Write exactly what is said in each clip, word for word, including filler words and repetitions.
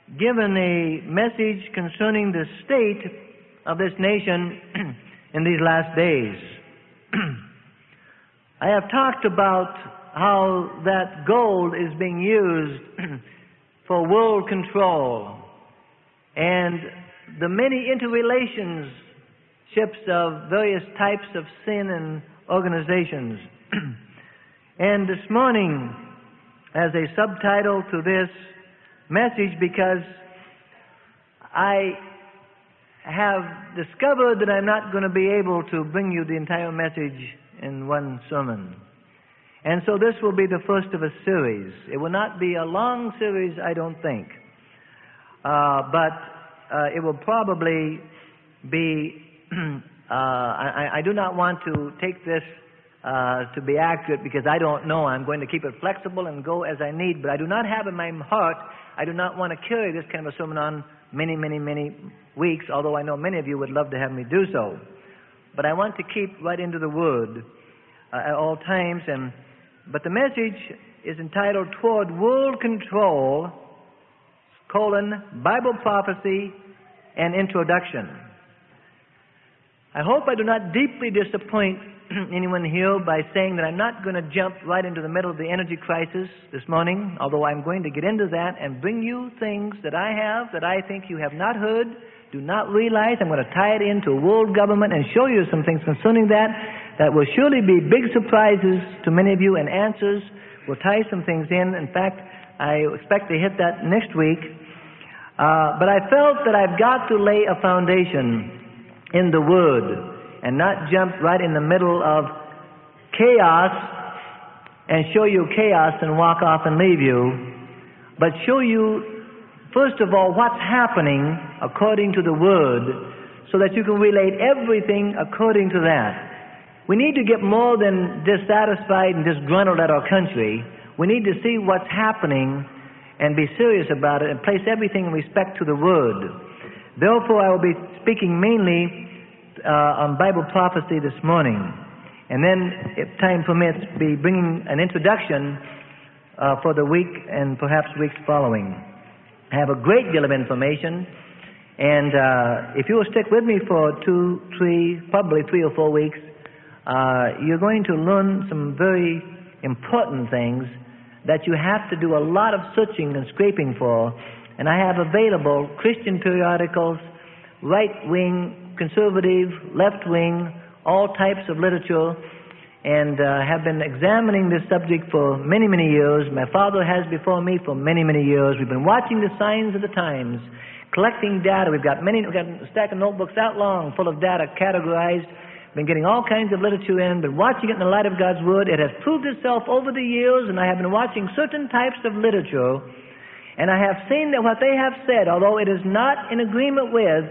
given a message concerning the state of this nation in these last days. I have talked about how that gold is being used for world control and the many interrelationships of various types of sin and organizations. And this morning, as a subtitle to this message, because I have discovered that I'm not going to be able to bring you the entire message in one sermon. And so this will be the first of a series. It will not be a long series, I don't think. Uh, but uh, it will probably be, uh, I, I do not want to take this uh, to be accurate because I don't know. I'm going to keep it flexible and go as I need. But I do not have in my heart, I do not want to carry this kind of a sermon on many, many, many weeks, although I know many of you would love to have me do so. But I want to keep right into the Word uh, at all times. And but the message is entitled Toward World Control, colon, Bible Prophecy and Introduction. I hope I do not deeply disappoint anyone here by saying that I'm not going to jump right into the middle of the energy crisis this morning, although I'm going to get into that and bring you things that I have that I think you have not heard, do not realize. I'm going to tie it into world government and show you some things concerning that that will surely be big surprises to many of you, and answers. We'll tie some things in. In fact, I expect to hit that next week. Uh, but I felt that I've got to lay a foundation in the Word and not jump right in the middle of chaos and show you chaos and walk off and leave you, but show you, first of all, what's happening according to the Word so that you can relate everything according to that. We need to get more than dissatisfied and disgruntled at our country. We need to see what's happening and be serious about it and place everything in respect to the Word. Therefore, I will be speaking mainly uh, on Bible prophecy this morning. And then, if time permits, be bringing an introduction uh, for the week and perhaps weeks following. I have a great deal of information. And uh, if you will stick with me for two, three, probably three or four weeks, Uh, you're going to learn some very important things that you have to do a lot of searching and scraping for. And I have available Christian periodicals, right-wing, conservative, left-wing, all types of literature, and uh, have been examining this subject for many, many years. My father has before me for many, many years. We've been watching the signs of the times, collecting data. We've got many, we've got a stack of notebooks out long full of data categorized. Been getting all kinds of literature in, been watching it in the light of God's Word. It has proved itself over the years, and I have been watching certain types of literature, and I have seen that what they have said, although it is not in agreement with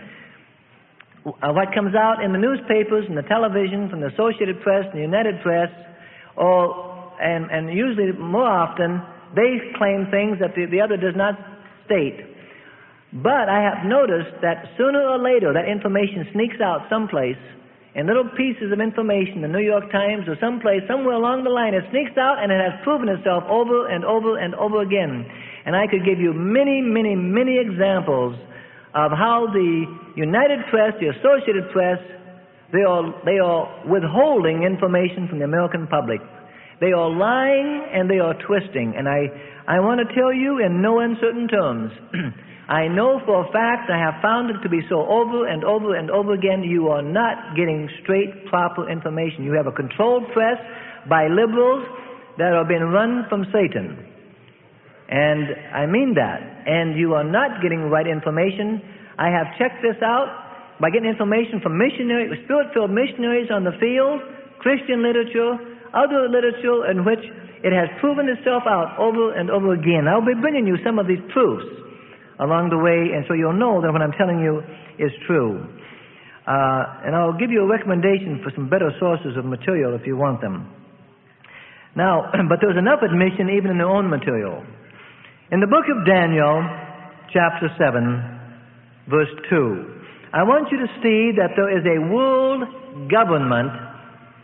what comes out in the newspapers and the television from the Associated Press and the United Press, or and, and usually more often, they claim things that the, the other does not state. But I have noticed that sooner or later that information sneaks out someplace, and little pieces of information, the New York Times or someplace, somewhere along the line, it sneaks out and it has proven itself over and over and over again. And I could give you many, many, many examples of how the United Press, the Associated Press, they are, they are withholding information from the American public. They are lying and they are twisting. And I, I want to tell you in no uncertain terms, I know for a fact, I have found it to be so over and over and over again, you are not getting straight, proper information. You have a controlled press by liberals that are being run from Satan. And I mean that. And you are not getting right information. I have checked this out by getting information from missionaries, spirit-filled missionaries on the field, Christian literature, other literature in which it has proven itself out over and over again. I'll be bringing you some of these proofs along the way, and so you'll know that what I'm telling you is true. Uh, and I'll give you a recommendation for some better sources of material if you want them. Now, but there's enough admission even in their own material. In the book of Daniel, chapter seven, verse two, I want you to see that there is a world government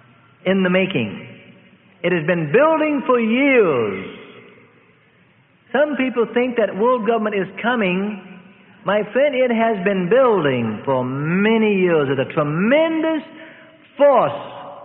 in the making. It has been building for years. Some people think that world government is coming. My friend, it has been building for many years with a tremendous force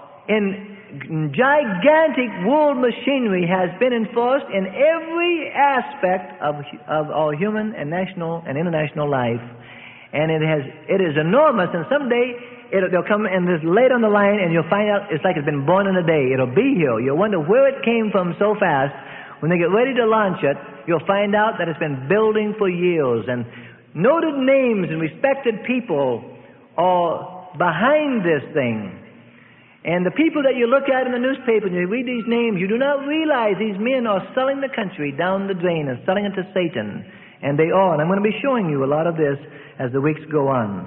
in gigantic world machinery has been enforced in every aspect of, of our human and national and international life. And it has, it is enormous, and someday it'll, they'll come and it's late on the line and you'll find out it's like it's been born in a day. It'll be here. You'll wonder where it came from so fast. When they get ready to launch it, you'll find out that it's been building for years. And noted names and respected people are behind this thing. And the people that you look at in the newspaper and you read these names, you do not realize these men are selling the country down the drain and selling it to Satan. And they are. And I'm going to be showing you a lot of this as the weeks go on.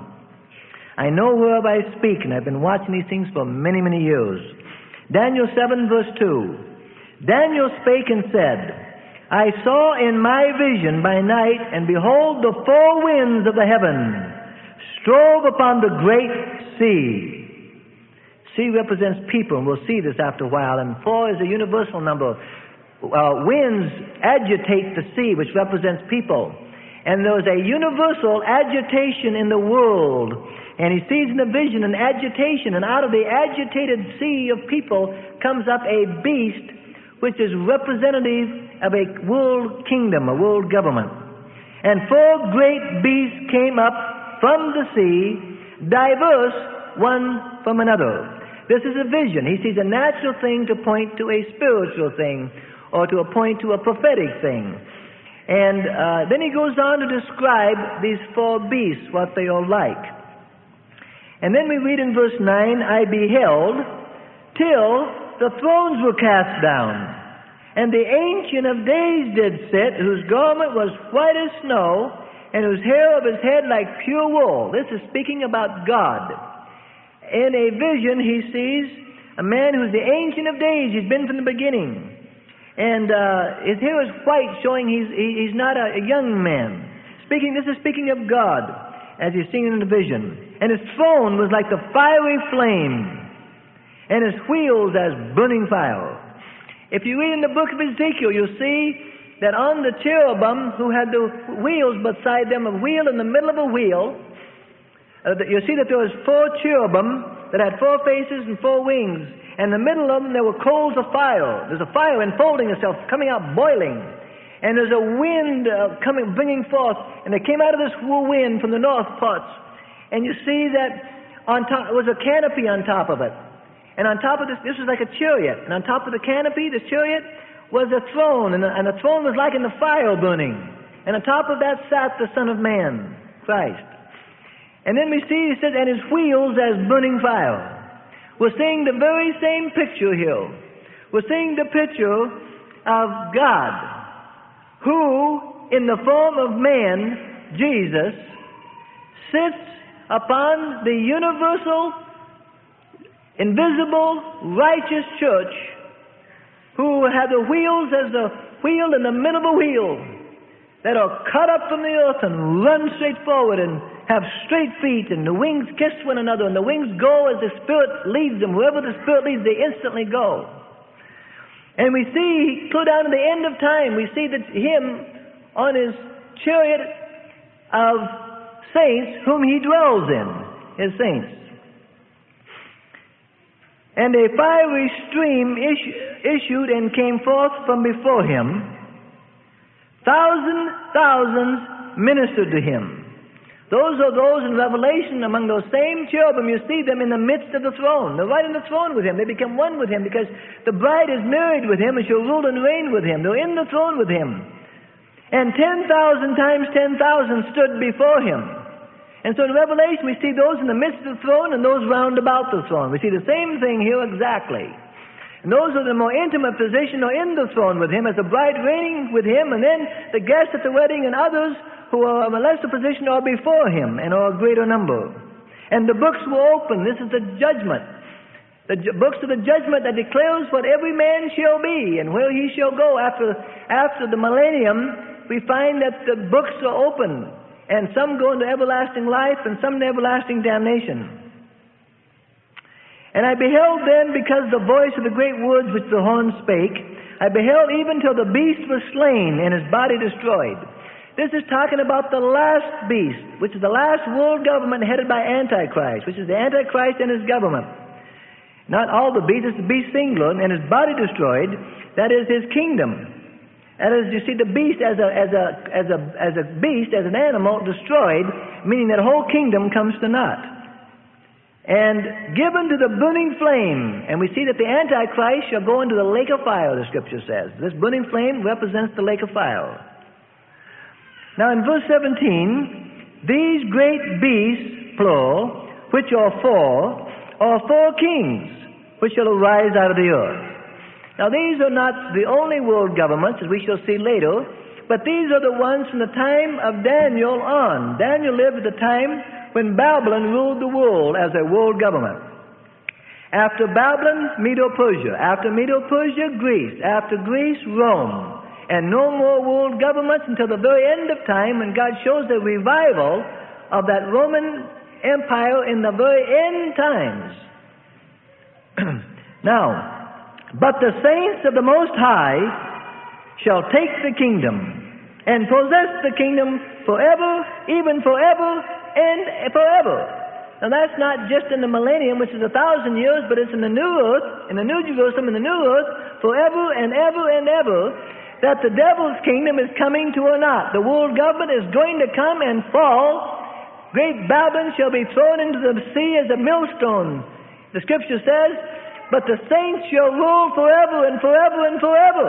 I know whereof I speak, and I've been watching these things for many, many years. Daniel seven, verse two. Daniel spake and said, I saw in my vision by night, and behold, the four winds of the heaven strove upon the great sea. Sea represents people, and we'll see this after a while. And four is a universal number. Uh, winds agitate the sea, which represents people. And there was a universal agitation in the world. And he sees in the vision an agitation, and out of the agitated sea of people comes up a beast which is representative of a world kingdom, a world government. And four great beasts came up from the sea, diverse one from another. This is a vision. He sees a natural thing to point to a spiritual thing, or to point to a prophetic thing. And uh, then he goes on to describe these four beasts, what they are like. And then we read in verse nine, I beheld till the thrones were cast down, and the Ancient of Days did sit, whose garment was white as snow, and whose hair of his head like pure wool. This is speaking about God. In a vision, he sees a man who's the Ancient of Days. He's been from the beginning. And uh, his hair is white, showing he's, he, he's not a, a young man. Speaking, this is speaking of God, as he's seen in the vision. And his throne was like the fiery flame, and his wheels as burning fire. If you read in the book of Ezekiel, you'll see that on the cherubim who had the wheels beside them, a wheel in the middle of a wheel, uh, you'll see that there was four cherubim that had four faces and four wings. And in the middle of them there were coals of fire. There's a fire enfolding itself, coming out boiling. And there's a wind uh, coming, bringing forth. And they came out of this wind from the north parts. And you see that on top, there was a canopy on top of it. And on top of this, this was like a chariot. And on top of the canopy, the chariot, was a throne. And the, and the throne was like in the fire burning. And on top of that sat the Son of Man, Christ. And then we see, he says, and his wheels as burning fire. We're seeing the very same picture here. We're seeing the picture of God, who, in the form of man, Jesus, sits upon the universal, invisible, righteous church, who have the wheels as the wheel in the middle of a wheel, that are cut up from the earth and run straight forward and have straight feet, and the wings kiss one another, and the wings go as the Spirit leads them. Wherever the Spirit leads, they instantly go. And we see, go down to the end of time, we see that him on his chariot of saints whom he dwells in, his saints. And a fiery stream issue, issued and came forth from before him. Thousand thousands ministered to him. Those are those in Revelation, among those same cherubim, you see them in the midst of the throne. They're right in the throne with him. They become one with him because the bride is married with him and she'll rule and reign with him. They're in the throne with him. And ten thousand times ten thousand stood before him. And so in Revelation we see those in the midst of the throne and those round about the throne. We see the same thing here exactly. And those are the more intimate position are in the throne with him as the bride reigning with him, and then the guests at the wedding and others who are of a lesser position are before him and are a greater number. And the books were open. This is the judgment. The ju- books of the judgment that declares what every man shall be and where he shall go after, after the millennium. We find that the books are open, and some go into everlasting life and some into everlasting damnation. And I beheld then, because the voice of the great words which the horn spake, I beheld even till the beast was slain and his body destroyed. This is talking about the last beast, which is the last world government headed by Antichrist, which is the Antichrist and his government. Not all the beasts, it's the beast singular, and his body destroyed. That is his kingdom. That is, you see, the beast as a as a as a as a beast, as an animal, destroyed, meaning that whole kingdom comes to naught. And given to the burning flame, and we see that the Antichrist shall go into the lake of fire, the Scripture says. This burning flame represents the lake of fire. Now in verse seventeen, these great beasts, plural, which are four, are four kings, which shall arise out of the earth. Now these are not the only world governments, as we shall see later, but these are the ones from the time of Daniel on. Daniel lived at the time when Babylon ruled the world as a world government. After Babylon, Medo-Persia. After Medo-Persia, Greece. After Greece, Rome. And no more world governments until the very end of time, when God shows the revival of that Roman Empire in the very end times. Now, but the saints of the Most High shall take the kingdom and possess the kingdom forever, even forever and forever. Now that's not just in the millennium, which is a thousand years, but it's in the new earth, in the new Jerusalem, in the new earth, forever and ever and ever, that the devil's kingdom is coming to a naught. The world government is going to come and fall. Great Babylon shall be thrown into the sea as a millstone. The Scripture says, but the saints shall rule forever and forever and forever.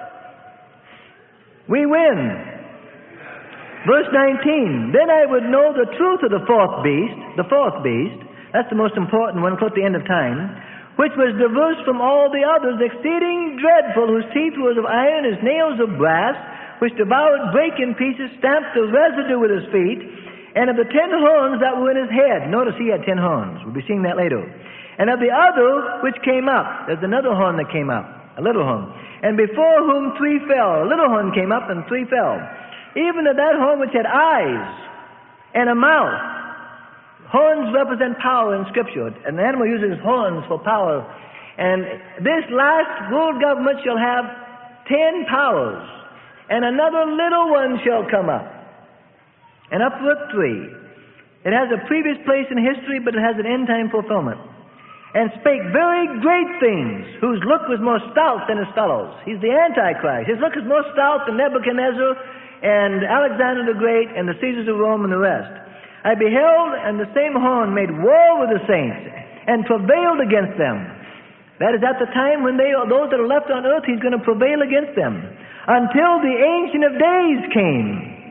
We win. Verse nineteen, then I would know the truth of the fourth beast, the fourth beast, that's the most important one, close to the end of time, which was diverse from all the others, exceeding dreadful, whose teeth were of iron, his nails of brass, which devoured, brake in pieces, stamped the residue with his feet, and of the ten horns that were in his head. Notice he had ten horns. We'll be seeing that later. And of the other which came up, there's another horn that came up, a little horn, and before whom three fell. A little horn came up and three fell. Even of that horn which had eyes and a mouth. Horns represent power in Scripture, and the animal uses horns for power. And this last world government shall have ten powers, and another little one shall come up, and up with three. It has a previous place in history, but it has an end-time fulfillment. And spake very great things, whose look was more stout than his fellows. He's the Antichrist. His look is more stout than Nebuchadnezzar and Alexander the Great and the Caesars of Rome and the rest. I beheld, and the same horn made war with the saints, and prevailed against them. That is at the time when they, those that are left on earth, he's going to prevail against them, until the Ancient of Days came.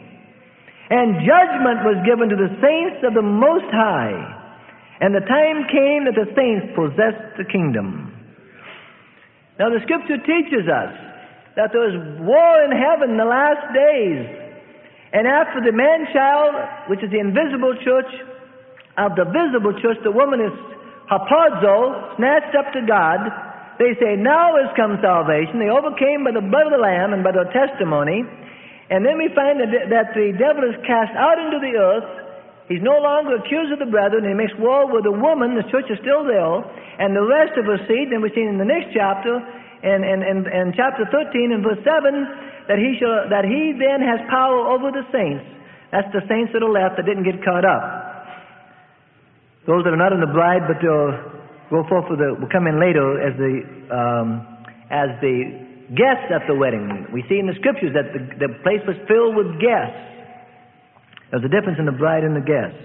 And judgment was given to the saints of the Most High. And the time came that the saints possessed the kingdom. Now the Scripture teaches us that there is war in heaven in the last days. And after the man-child, which is the invisible church, of the visible church, the woman is harpazo, snatched up to God. They say, now has come salvation. They overcame by the blood of the Lamb and by their testimony. And then we find that, that the devil is cast out into the earth. He's no longer accused of the brethren. He makes war with the woman. The church is still there. And the rest of her seed, and we've seen in the next chapter, in, in, in, in chapter thirteen and verse seven, that he shall, that he then has power over the saints. That's the saints that are left that didn't get caught up. Those that are not in the bride, but uh, go forth for the, will come in later as the um, as the guests at the wedding. We see in the Scriptures that the, the place was filled with guests. There's a difference in the bride and the guests.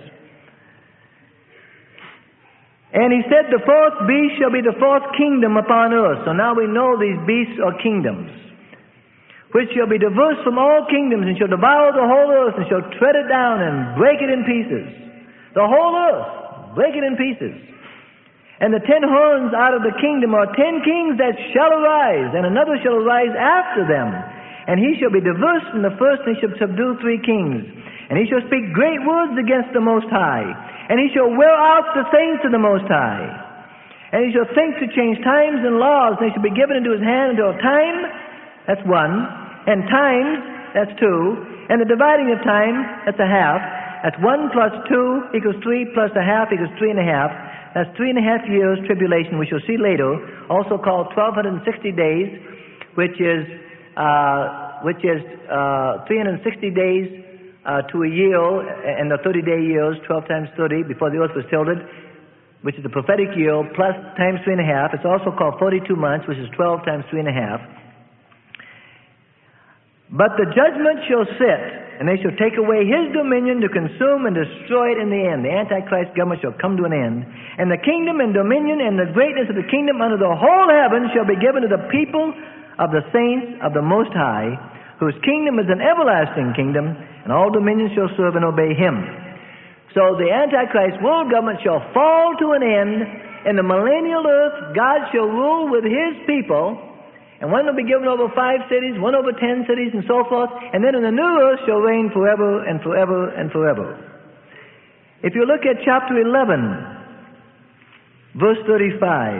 And he said, the fourth beast shall be the fourth kingdom upon earth. So now we know these beasts are kingdoms, which shall be diverse from all kingdoms, and shall devour the whole earth, and shall tread it down and break it in pieces. The whole earth, break it in pieces. And the ten horns out of the kingdom are ten kings that shall arise, and another shall arise after them. And he shall be diverse from the first, and he shall subdue three kings. And he shall speak great words against the Most High. And he shall wear out the saints of the Most High. And he shall think to change times and laws, and they shall be given into his hand until time, that's one, and times, that's two, and the dividing of time, that's a half. That's one plus two equals three, plus a half equals three and a half. That's three and a half years tribulation, we shall see later, also called twelve sixty days, which is uh, which is uh, three hundred sixty days uh, to a year, and the thirty-day years, twelve times thirty, before the earth was tilted, which is the prophetic year, plus times three and a half. It's also called forty-two months, which is twelve times three and a half. But the judgment shall sit, and they shall take away his dominion to consume and destroy it in the end. The Antichrist government shall come to an end. And the kingdom and dominion and the greatness of the kingdom under the whole heaven shall be given to the people of the saints of the Most High, whose kingdom is an everlasting kingdom, and all dominions shall serve and obey him. So the Antichrist world government shall fall to an end. In the millennial earth, God shall rule with his people, and one will be given over five cities, one over ten cities, and so forth. And then in the new earth shall reign forever and forever and forever. If you look at chapter eleven, verse thirty-five.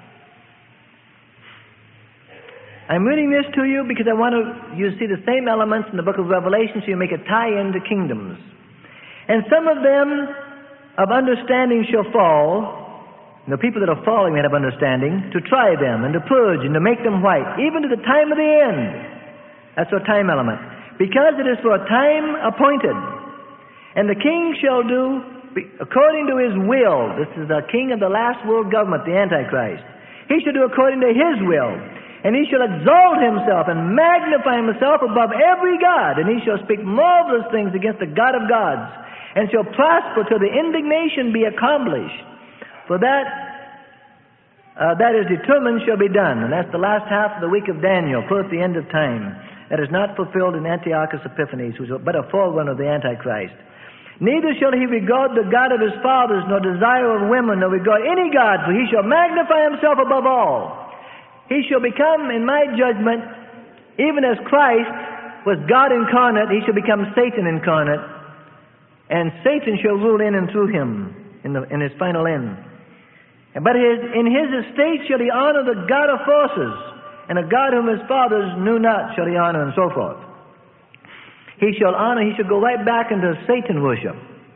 I'm reading this to you because I want to, you see the same elements in the book of Revelation, so you make a tie-in to kingdoms. And some of them of understanding shall fall. The people that are falling that have understanding, to try them and to purge and to make them white, even to the time of the end. That's a time element. Because it is for a time appointed. And the king shall do according to his will. This is the king of the last world government, the Antichrist. He shall do according to his will. And he shall exalt himself and magnify himself above every god. And he shall speak marvelous things against the God of gods. And shall prosper till the indignation be accomplished. For that, uh, that is determined shall be done. And that's the last half of the week of Daniel, close at the end of time. That is not fulfilled in Antiochus Epiphanes, who is but a forerunner of the Antichrist. Neither shall he regard the God of his fathers, nor desire of women, nor regard any God, for he shall magnify himself above all. He shall become, in my judgment, even as Christ was God incarnate, he shall become Satan incarnate. And Satan shall rule in and through him in, the, in his final end. But his, in his estate shall he honor the God of forces, and a God whom his fathers knew not shall he honor, and so forth. He shall honor, he shall go right back into Satan worship.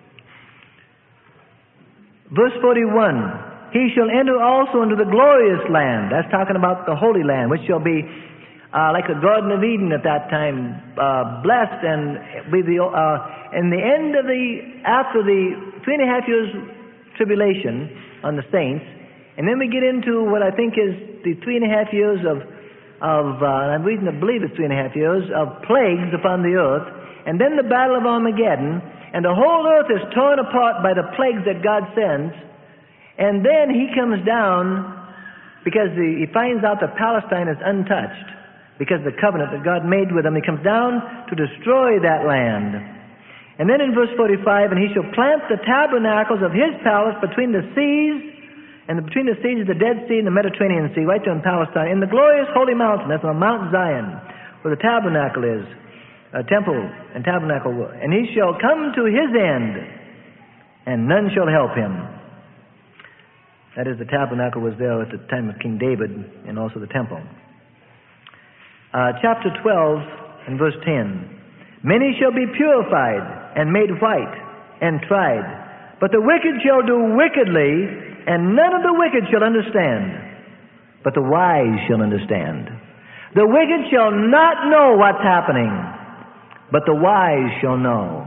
Verse forty-one, he shall enter also into the glorious land. That's talking about the Holy Land, which shall be uh, like a Garden of Eden at that time, uh, blessed, and be the, uh, in the end of the, after the three and a half years tribulation on the saints, and then we get into what I think is the three and a half years of, of uh, and I'm reason to believe it's three and a half years, of plagues upon the earth, and then the battle of Armageddon, and the whole earth is torn apart by the plagues that God sends, and then he comes down because the, he finds out that Palestine is untouched because of the covenant that God made with them. He comes down to destroy that land. And then in verse forty-five, and he shall plant the tabernacles of his palace between the seas, and between the seas is the Dead Sea and the Mediterranean Sea, right there in Palestine, in the glorious holy mountain. That's on Mount Zion, where the tabernacle is, a temple and tabernacle. And he shall come to his end, and none shall help him. That is, the tabernacle was there at the time of King David, and also the temple. Uh, chapter twelve and verse ten. Many shall be purified and made white and tried. But the wicked shall do wickedly, and none of the wicked shall understand. But the wise shall understand. The wicked shall not know what's happening, but the wise shall know.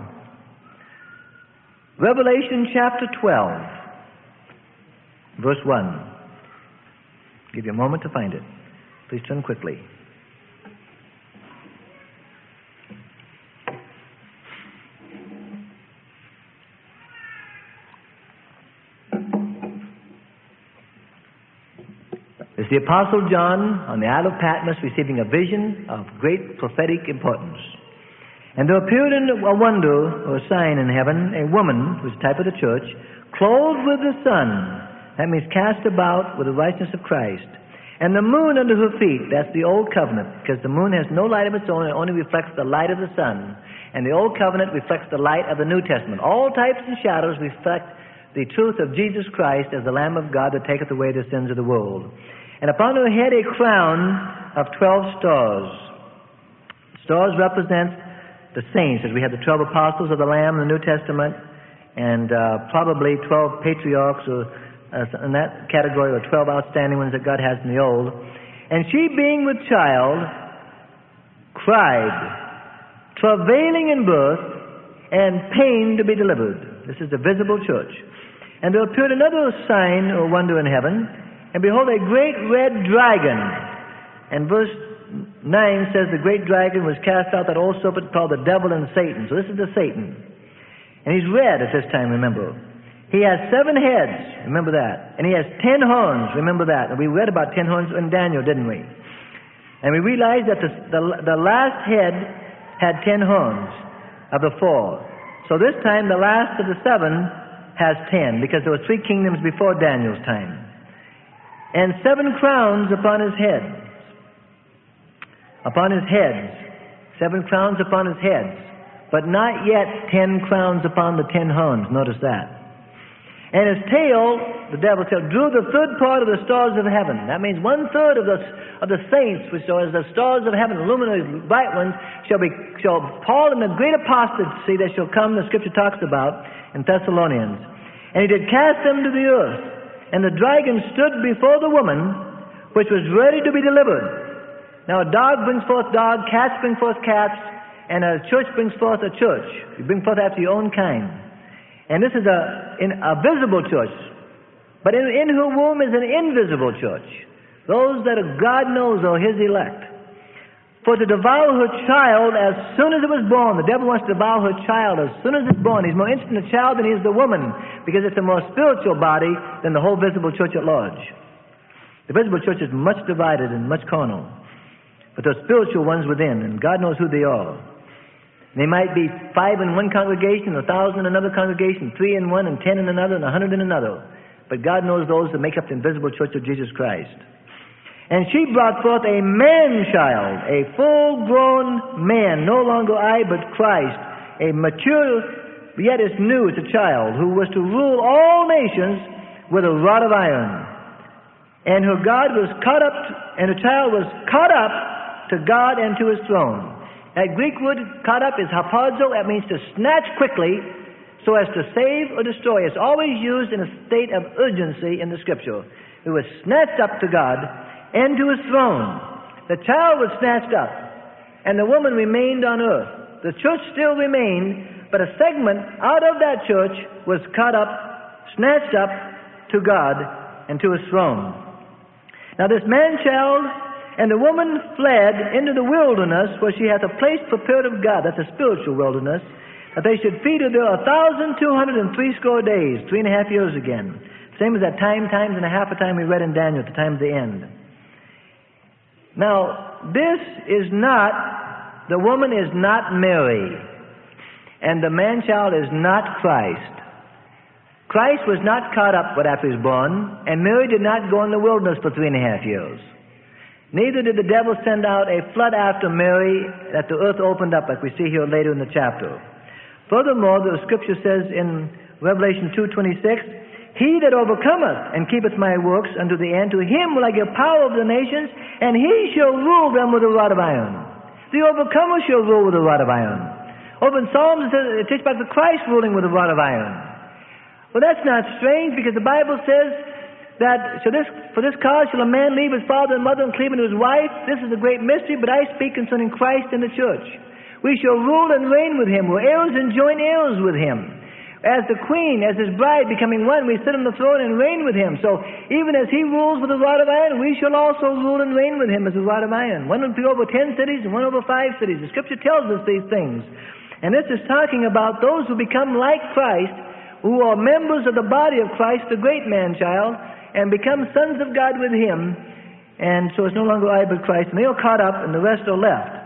Revelation chapter twelve, verse one. I'll give you a moment to find it. Please turn quickly. It's the Apostle John on the Isle of Patmos receiving a vision of great prophetic importance. And there appeared in a wonder or a sign in heaven a woman, who's a type of the church, clothed with the sun. That means cast about with the righteousness of Christ. And the moon under her feet. That's the old covenant, because the moon has no light of its own. It only reflects the light of the sun. And the old covenant reflects the light of the New Testament. All types and shadows reflect the truth of Jesus Christ as the Lamb of God that taketh away the sins of the world. And upon her head a crown of twelve stars. Stars represent the saints, as we have the twelve apostles of the Lamb in the New Testament, and uh, probably twelve patriarchs, or uh, in that category, or twelve outstanding ones that God has in the Old. And she, being with child, cried, travailing in birth, and pain to be delivered. This is the visible church. And there appeared another sign or wonder in heaven, and behold, a great red dragon. And verse nine says the great dragon was cast out, that old serpent called the devil and Satan. So this is the Satan. And he's red at this time, remember. He has seven heads, remember that. And he has ten horns, remember that. And we read about ten horns in Daniel, didn't we? And we realized that the, the, the last head had ten horns of the four. So this time the last of the seven has ten, because there were three kingdoms before Daniel's time. And seven crowns upon his heads. Upon his heads. Seven crowns upon his heads. But not yet ten crowns upon the ten horns. Notice that. And his tail, the devil's tail, drew the third part of the stars of heaven. That means one third of the of the saints, which are the stars of heaven, luminous bright ones, shall be shall fall in the great apostasy that shall come. The Scripture talks about in Thessalonians. And he did cast them to the earth. And the dragon stood before the woman, which was ready to be delivered. Now a dog brings forth dog, cats bring forth cats, and a church brings forth a church. You bring forth after your own kind. And this is a, in, a visible church. But in, in her womb is an invisible church. Those that God knows are His elect. For to devour her child as soon as it was born. The devil wants to devour her child as soon as it's born. He's more interested in the child than he is the woman, because it's a more spiritual body than the whole visible church at large. The visible church is much divided and much carnal. But the spiritual ones within, and God knows who they are. They might be five in one congregation, a thousand in another congregation, three in one, and ten in another, and a hundred in another. But God knows those that make up the invisible church of Jesus Christ. And she brought forth a man-child, a full-grown man, no longer I, but Christ, a mature, yet is new as a child, who was to rule all nations with a rod of iron. And her God was caught up, and the child was caught up to God and to His throne. That Greek word caught up is hapazo. That means to snatch quickly so as to save or destroy. It's always used in a state of urgency in the Scripture. It was snatched up to God and to His throne. The child was snatched up, and the woman remained on earth. The church still remained, but a segment out of that church was caught up, snatched up to God and to His throne. Now this man-child and the woman fled into the wilderness, where she hath a place prepared of God. That's a spiritual wilderness. That they should feed her there a thousand two hundred and threescore days, three and a half years again. Same as that time, times and a half a time we read in Daniel at the time of the end. Now, this is not, the woman is not Mary. And the man-child is not Christ. Christ was not caught up after he was born, and Mary did not go in the wilderness for three and a half years. Neither did the devil send out a flood after Mary that the earth opened up, like we see here later in the chapter. Furthermore, the Scripture says in Revelation two twenty-six, He that overcometh and keepeth my works unto the end, to him will I give power over the nations, and he shall rule them with a rod of iron. The overcomer shall rule with a rod of iron. Over in Psalms, it says, it takes back to Christ ruling with a rod of iron. Well, that's not strange, because the Bible says that so this, for this cause shall a man leave his father and mother and cleave unto his wife. This is a great mystery, but I speak concerning Christ and the church. We shall rule and reign with Him. We're heirs and joint heirs with Him. As the queen, as His bride, becoming one, we sit on the throne and reign with Him. So even as He rules with a rod of iron, we shall also rule and reign with Him as a rod of iron. One will be over ten cities and one over five cities. The Scripture tells us these things. And this is talking about those who become like Christ, who are members of the body of Christ, the great man-child, and become sons of God with Him. And so it's no longer I but Christ. And they are caught up, and the rest are left.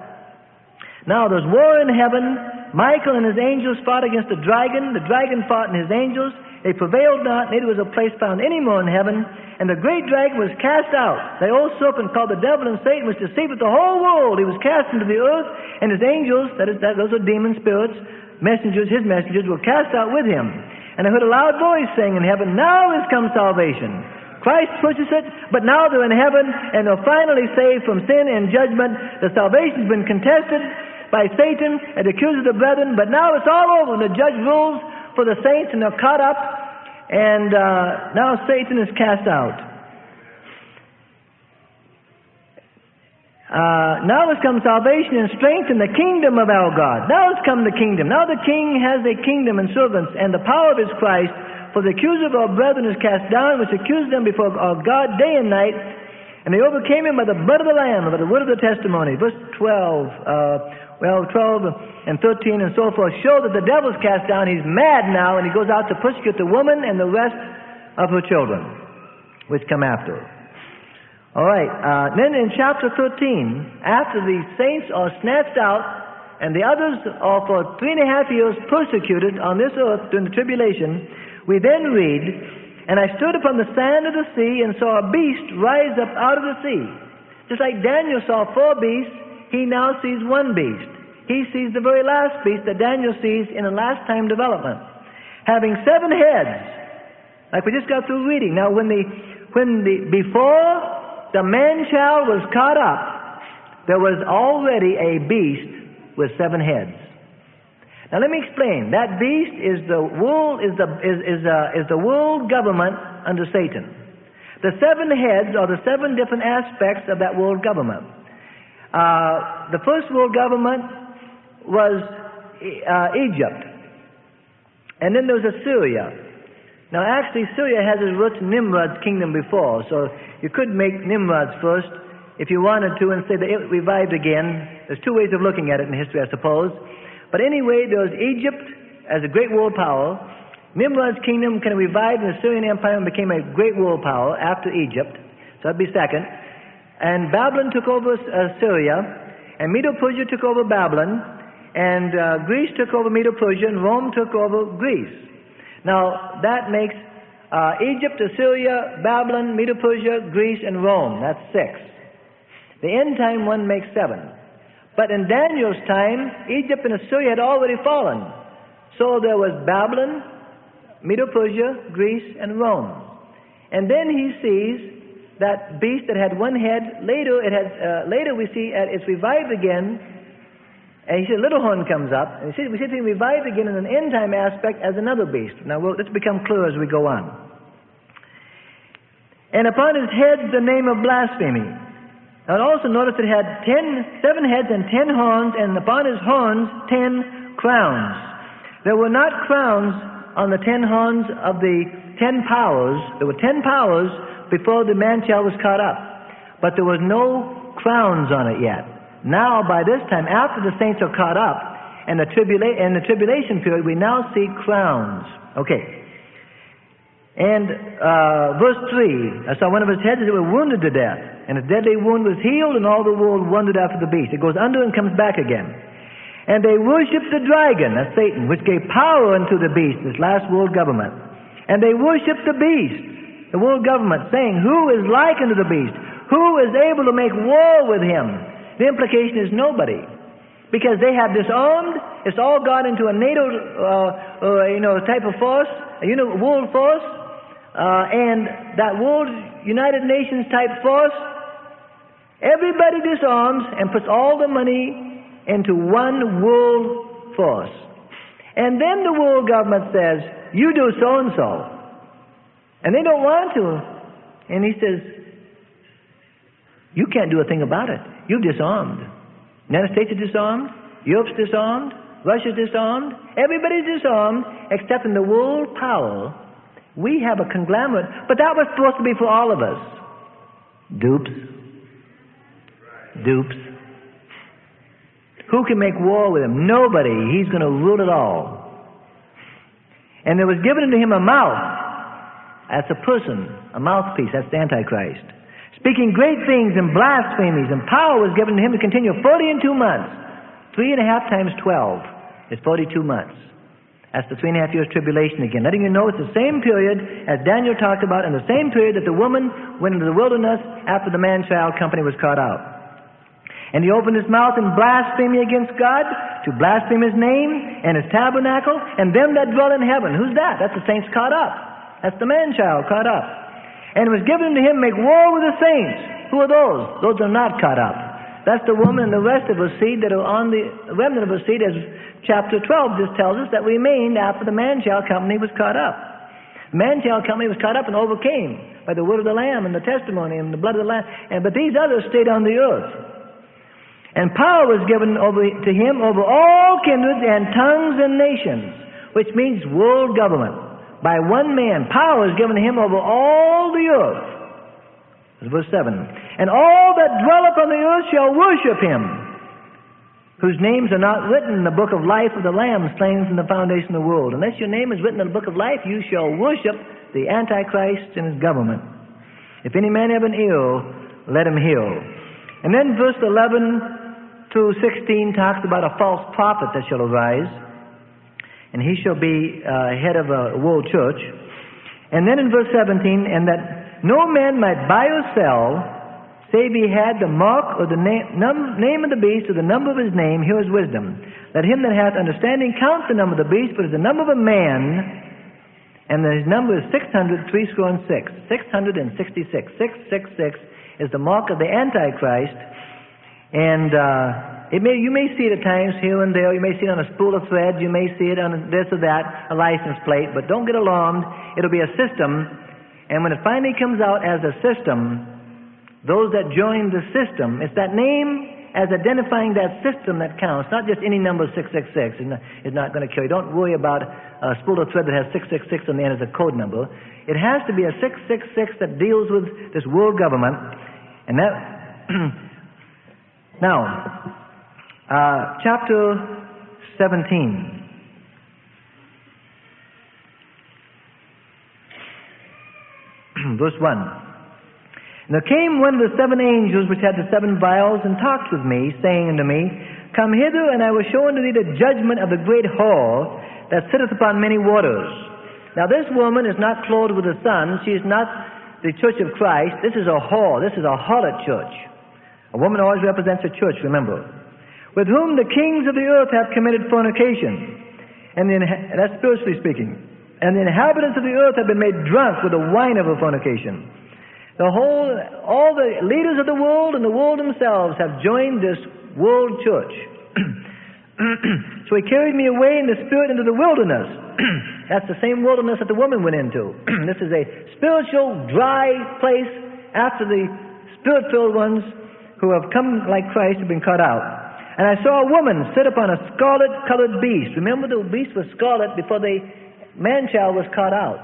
Now there's war in heaven. Michael and his angels fought against the dragon. The dragon fought and his angels. They prevailed not, neither was a place found any more in heaven. And the great dragon was cast out. The old serpent called the devil and Satan, which deceiveth the whole world. He was cast into the earth, and his angels, that is, that, those are demon spirits, messengers, his messengers, were cast out with him. And I heard a loud voice saying in heaven, Now is come salvation. Christ purchased it, but now they're in heaven, and they're finally saved from sin and judgment. The salvation's been contested by Satan and accused of the brethren, but now it's all over, and the judge rules for the saints, and they're caught up, and uh, now Satan is cast out. Uh, now has come salvation and strength in the kingdom of our God. Now has come the kingdom. Now the king has a kingdom and servants and the power of his Christ. For the accuser of our brethren is cast down, which accused them before our God day and night. And they overcame him by the blood of the Lamb and by the word of the testimony. Verse twelve, uh, well, twelve and thirteen and so forth show that the devil is cast down. He's mad now, and he goes out to persecute the woman and the rest of her children, which come after. All right, uh, then in chapter thirteen, after the saints are snatched out and the others are for three and a half years persecuted on this earth during the tribulation, we then read, "And I stood upon the sand of the sea and saw a beast rise up out of the sea." Just like Daniel saw four beasts, he now sees one beast. He sees the very last beast that Daniel sees in the last time development, having seven heads, like we just got through reading. Now, when the when the before the man-child was caught up, there was already a beast with seven heads. Now let me explain. That beast is the world is the is is, uh, is the world government under Satan. The seven heads are the seven different aspects of that world government. Uh, the first world government was uh, Egypt, and then there was Assyria. Now, actually, Syria has its roots in Nimrod's kingdom before, so you could make Nimrod's first if you wanted to and say that it revived again. There's two ways of looking at it in history, I suppose. But anyway, there was Egypt as a great world power. Nimrod's kingdom kind of revived in the Syrian Empire and became a great world power after Egypt. So that'd be second. And Babylon took over uh, Syria, and Medo-Persia took over Babylon, and uh, Greece took over Medo-Persia, and Rome took over Greece. Now, that makes uh, Egypt, Assyria, Babylon, Medo-Persia, Greece, and Rome. That's six. The end time one makes seven. But in Daniel's time, Egypt and Assyria had already fallen. So there was Babylon, Medo-Persia, Greece, and Rome. And then he sees that beast that had one head. Later, it has, uh, later we see uh, it's revived again. And he said, little horn comes up, and he said, we see it being revived again in an end-time aspect as another beast. Now, we'll, let's become clear as we go on. And upon his head the name of blasphemy. Now, also notice it had ten, seven heads and ten horns, and upon his horns ten crowns. There were not crowns on the ten horns of the ten powers. There were ten powers before the man-child was caught up. But there was no crowns on it yet. Now, by this time, after the saints are caught up, and the tribula- in the tribulation period, we now see crowns. Okay. And uh, verse three, I saw one of his heads that were wounded to death, and his deadly wound was healed, and all the world wondered after the beast. It goes under and comes back again. And they worshipped the dragon, that's Satan, which gave power unto the beast, this last world government. And they worshipped the beast, the world government, saying, who is like unto the beast? Who is able to make war with him? The implication is nobody, because they have disarmed. It's all gone into a NATO, uh, uh, you know, type of force, a you know, world force, uh, and that world United Nations type force. Everybody disarms and puts all the money into one world force, and then the world government says, "You do so and so," and they don't want to, and he says, "You can't do a thing about it. You've disarmed. The United States is disarmed. Europe's disarmed. Russia's disarmed. Everybody's disarmed except in the world power. We have a conglomerate. But that was supposed to be for all of us. Dupes. Dupes. Who can make war with him? Nobody. He's going to rule it all. And there was given unto him a mouth. That's a person. A mouthpiece. That's the Antichrist. Speaking great things and blasphemies, and power was given to him to continue forty and two months. Three and a half times twelve is forty-two months. That's the three and a half years tribulation again. Letting you know it's the same period as Daniel talked about, and the same period that the woman went into the wilderness after the man-child company was caught out. And he opened his mouth in blasphemy against God, to blaspheme his name and his tabernacle, and them that dwell in heaven. Who's that? That's the saints caught up. That's the man-child caught up. And it was given to him to make war with the saints. Who are those? Those are not caught up. That's the woman and the rest of her seed that are on the remnant of her seed, as chapter twelve just tells us, that remained after the man-child company was caught up. The man-child company was caught up and overcame by the word of the Lamb and the testimony and the blood of the Lamb. And, but these others stayed on the earth. And power was given over to him over all kindreds and tongues and nations, which means world government. By one man, power is given to him over all the earth. That's verse seven. And all that dwell upon the earth shall worship him, whose names are not written in the book of life of the Lamb slain from the foundation of the world. Unless your name is written in the book of life, you shall worship the Antichrist and his government. If any man have an ear, let him hear. And then verse eleven to sixteen talks about a false prophet that shall arise, and he shall be uh, head of a world church. And then in verse seventeen, and that no man might buy or sell, save he had the mark or the name, num, name of the beast or the number of his name. Here is wisdom. Let him that hath understanding count the number of the beast, for it is the number of a man, and his number is six hundred three score and six. Six hundred and sixty-six. Six six six is the mark of the Antichrist. And uh, it may, you may see it at times here and there. You may see it on a spool of thread. You may see it on this or that, a license plate. But don't get alarmed. It'll be a system. And when it finally comes out as a system, those that join the system, it's that name as identifying that system that counts, not just any number six six six. It's not, it's not going to kill you. Don't worry about a spool of thread that has six six six on the end as a code number. It has to be a six six six that deals with this world government. And that... Now, uh, chapter seventeen. Verse one. And there came one of the seven angels which had the seven vials, and talked with me, saying unto me, Come hither, and I will show unto thee the judgment of the great whore that sitteth upon many waters. Now this woman is not clothed with the sun. She is not the church of Christ. This is a whore. This is a harlot church. A woman always represents a church, remember. With whom the kings of the earth have committed fornication. And the, that's spiritually speaking. And the inhabitants of the earth have been made drunk with the wine of her fornication. The whole, all the leaders of the world and the world themselves have joined this world church. So he carried me away in the spirit into the wilderness. That's the same wilderness that the woman went into. This is a spiritual, dry place after the spirit-filled ones who have come like Christ have been cut out. And I saw a woman sit upon a scarlet-colored beast. Remember, the beast was scarlet before the man-child was cut out.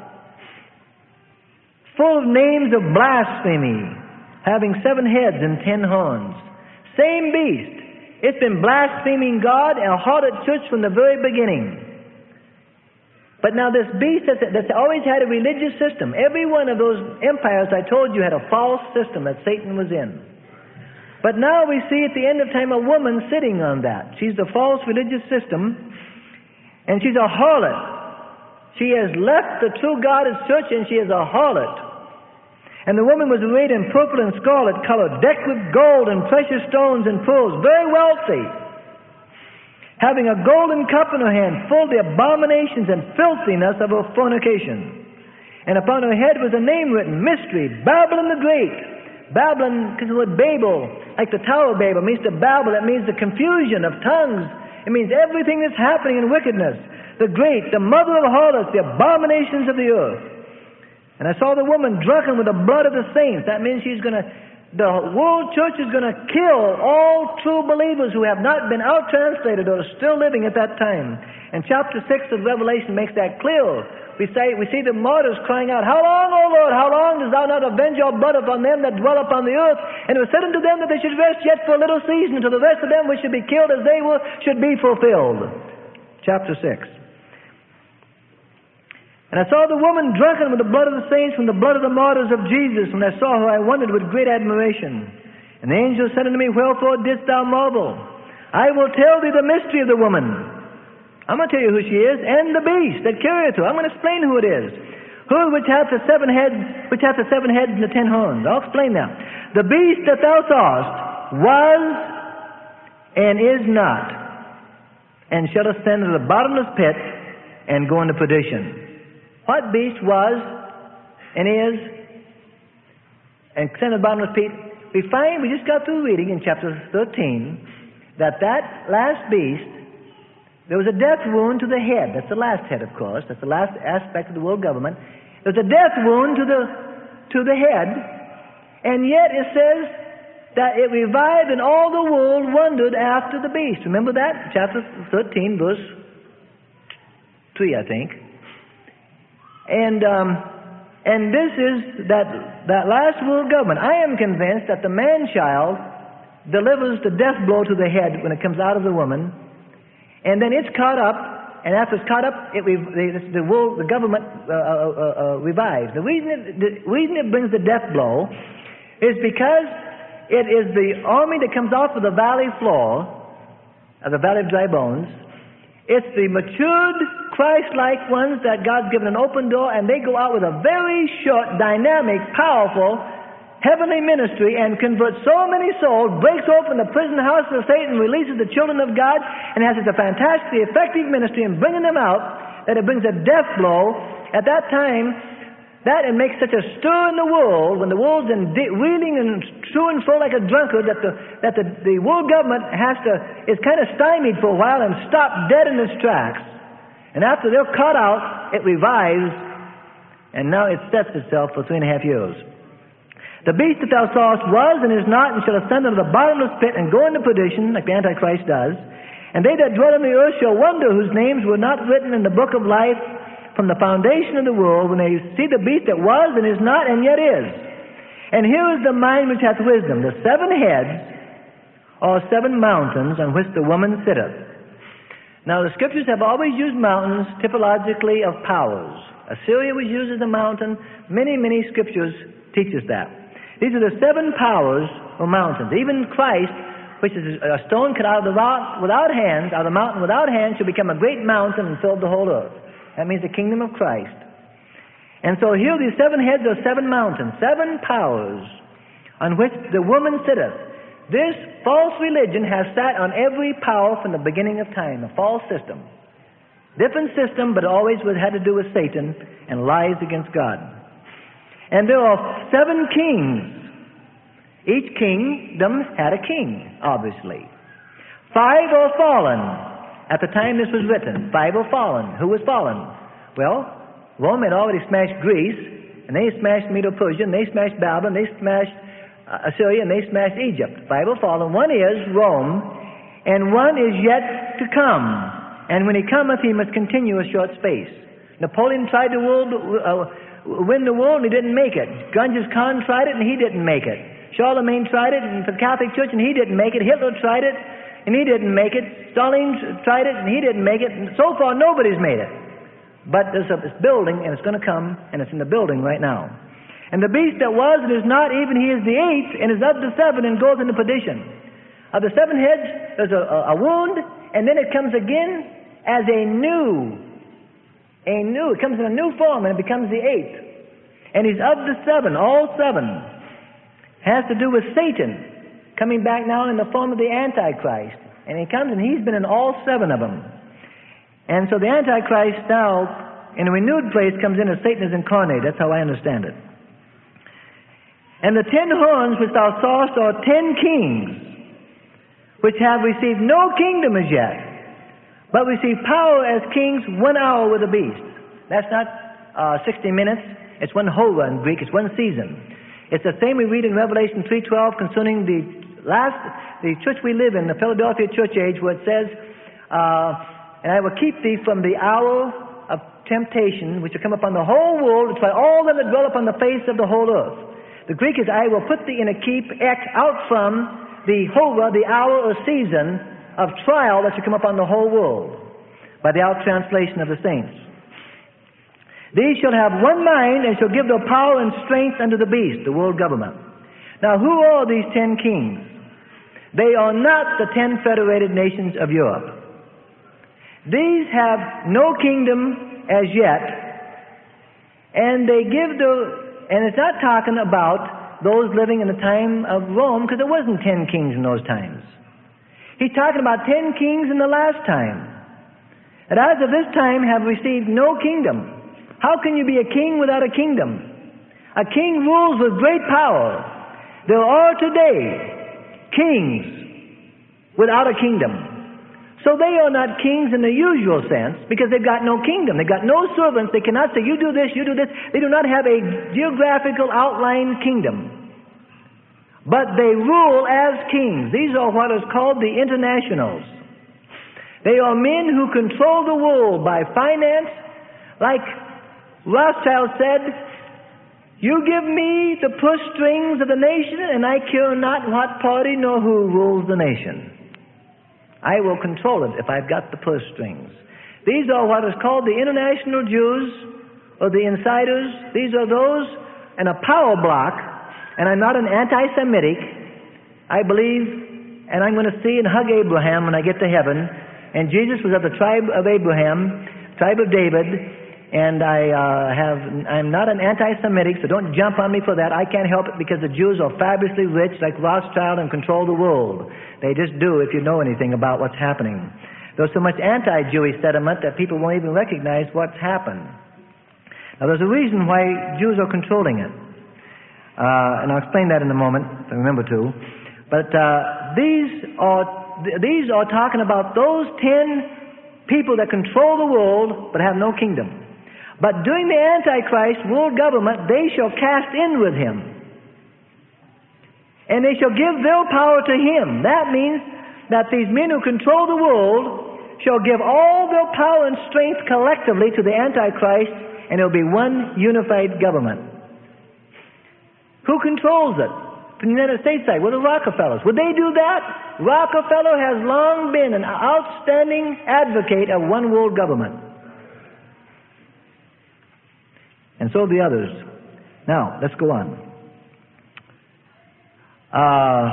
Full of names of blasphemy, having seven heads and ten horns. Same beast. It's been blaspheming God and a harlot church from the very beginning. But now this beast that's, that's always had a religious system. Every one of those empires I told you had a false system that Satan was in. But now we see at the end of time a woman sitting on that. She's the false religious system, and she's a harlot. She has left the true God as church, and she is a harlot. And the woman was arrayed in purple and scarlet color, decked with gold and precious stones and pearls, very wealthy, having a golden cup in her hand, full of the abominations and filthiness of her fornication. And upon her head was a name written, Mystery, Babylon the Great. Babylon, because the word Babel, like the Tower of Babel, means to babble. That means the confusion of tongues. It means everything that's happening in wickedness. The great, the mother of harlots, the abominations of the earth. And I saw the woman drunken with the blood of the saints. That means she's going to, the world church is going to kill all true believers who have not been out-translated or are still living at that time. And chapter six of Revelation makes that clear. We say, we see the martyrs crying out, How long, O Lord, how long dost thou not avenge your blood upon them that dwell upon the earth? And it was said unto them that they should rest yet for a little season, until the rest of them which should be killed as they were should be fulfilled. Chapter six. And I saw the woman drunken with the blood of the saints, from the blood of the martyrs of Jesus. When I saw her, I wondered with great admiration. And the angel said unto me, Wherefore didst thou marvel? I will tell thee the mystery of the woman. I'm going to tell you who she is, and the beast that carrieth her. I'm going to explain who it is. Who which hath the seven heads, which hath the seven heads and the ten horns. I'll explain that. The beast that thou sawest was and is not, and shall ascend to the bottomless pit and go into perdition. What beast was and is and ascend to the bottomless pit? We find, we just got through reading in chapter thirteen, that that last beast, there was a death wound to the head. That's the last head, of course. That's the last aspect of the world government. There's a death wound to the to the head, and yet it says that it revived and all the world wondered after the beast. Remember that? Chapter thirteen, verse three, I think. And um, and this is that, that last world government. I am convinced that the man-child delivers the death blow to the head when it comes out of the woman, and then it's caught up, and after it's caught up, it, the, the, world, the government uh, uh, uh, revives. The reason, it, the reason it brings the death blow is because it is the army that comes off of the valley floor, of the valley of dry bones. It's the matured, Christ-like ones that God's given an open door, and they go out with a very short, dynamic, powerful, heavenly ministry and converts so many souls, breaks open the prison house of Satan, releases the children of God, and has such a fantastic, effective ministry in bringing them out that it brings a death blow. At that time, that it makes such a stir in the world, when the world's in de- reeling and to and fro like a drunkard, that the that the, the world government has to is kind of stymied for a while and stop dead in its tracks. And after they're caught out, it revives, and now it sets itself for three and a half years. The beast that thou sawest was and is not, and shall ascend into the bottomless pit and go into perdition, like the Antichrist does. And they that dwell on the earth shall wonder, whose names were not written in the book of life from the foundation of the world, when they see the beast that was and is not and yet is. And here is the mind which hath wisdom. The seven heads are seven mountains on which the woman sitteth. Now the Scriptures have always used mountains typologically of powers. Assyria was used as a mountain. Many, many Scriptures teach us that. These are the seven powers or mountains. Even Christ, which is a stone cut out of the rock without hands, out of the mountain without hands, shall become a great mountain and fill the whole earth. That means the kingdom of Christ. And so here these seven heads are seven mountains, seven powers on which the woman sitteth. This false religion has sat on every power from the beginning of time, a false system. Different system, but always had to do with Satan and lies against God. And there are seven kings. Each kingdom had a king, obviously. Five are fallen. At the time this was written, five are fallen. Who was fallen? Well, Rome had already smashed Greece, and they smashed Medo-Persia, and they smashed Babylon, they smashed uh, Assyria, and they smashed Egypt. Five are fallen. One is Rome, and one is yet to come. And when he cometh, he must continue a short space. Napoleon tried to world, uh, win the world, and he didn't make it. Genghis Khan tried it, and he didn't make it. Charlemagne tried it and for the Catholic Church, and he didn't make it. Hitler tried it, and he didn't make it. Stalin tried it, and he didn't make it. And so far, nobody's made it. But there's a it's building, and it's going to come, and it's in the building right now. And the beast that was and is not, even he is the eighth, and is of the seven, and goes into perdition. Of the seven heads, there's a, a, a wound, and then it comes again as a new, a new, it comes in a new form, and it becomes the eighth. And he's of the seven, all seven. Has to do with Satan, coming back now in the form of the Antichrist. And he comes, and he's been in all seven of them. And so the Antichrist now, in a renewed place, comes in as Satan is incarnate. That's how I understand it. And the ten horns which thou sawest are ten kings, which have received no kingdom as yet, but receive power as kings one hour with the beast. That's not uh, sixty minutes. It's one hora in Greek. It's one season. It's the same we read in Revelation three twelve concerning the last, the church we live in, the Philadelphia church age, where it says, uh, and I will keep thee from the hour of temptation, which will come upon the whole world, to try all them that dwell upon the face of the whole earth. The Greek is, I will put thee in a keep, ek, out from the hora, the hour or season of trial that shall come upon the whole world, by the out translation of the saints. These shall have one mind, and shall give their power and strength unto the beast, the world government. Now, who are these ten kings? They are not the ten federated nations of Europe. These have no kingdom as yet, and they give the, and it's not talking about those living in the time of Rome, because there wasn't ten kings in those times. He's talking about ten kings in the last time, that as of this time have received no kingdom. How can you be a king without a kingdom? A king rules with great power. There are today kings without a kingdom. So they are not kings in the usual sense, because they've got no kingdom. They've got no servants. They cannot say, you do this, you do this. They do not have a geographical outline kingdom. but they rule as kings. These are what is called the internationals. They are men who control the world by finance. Like Rothschild said, you give me the purse strings of the nation, and I care not what party nor who rules the nation. I will control it if I've got the purse strings. These are what is called the international Jews, or the insiders. These are those in a power block, and I'm not an anti-Semitic. I believe, and I'm going to see and hug Abraham when I get to heaven. And Jesus was of the tribe of Abraham, tribe of David, and I uh, have, I'm not an anti-Semitic, so don't jump on me for that. I can't help it because the Jews are fabulously rich, like Rothschild, and control the world. They just do if you know anything about what's happening. There's so much anti-Jewish sentiment that people won't even recognize what's happened. Now, there's a reason why Jews are controlling it. Uh, and I'll explain that in a moment, if I remember to. But uh, these are these are talking about those ten people that control the world but have no kingdom. But during the Antichrist world government, they shall cast in with him. And they shall give their power to him. That means that these men who control the world shall give all their power and strength collectively to the Antichrist, and it will be one unified government. Who controls it? From the United States side, well, the Rockefellers. Would they do that? Rockefeller has long been an outstanding advocate of one world government. And so the others. Now, let's go on. Uh,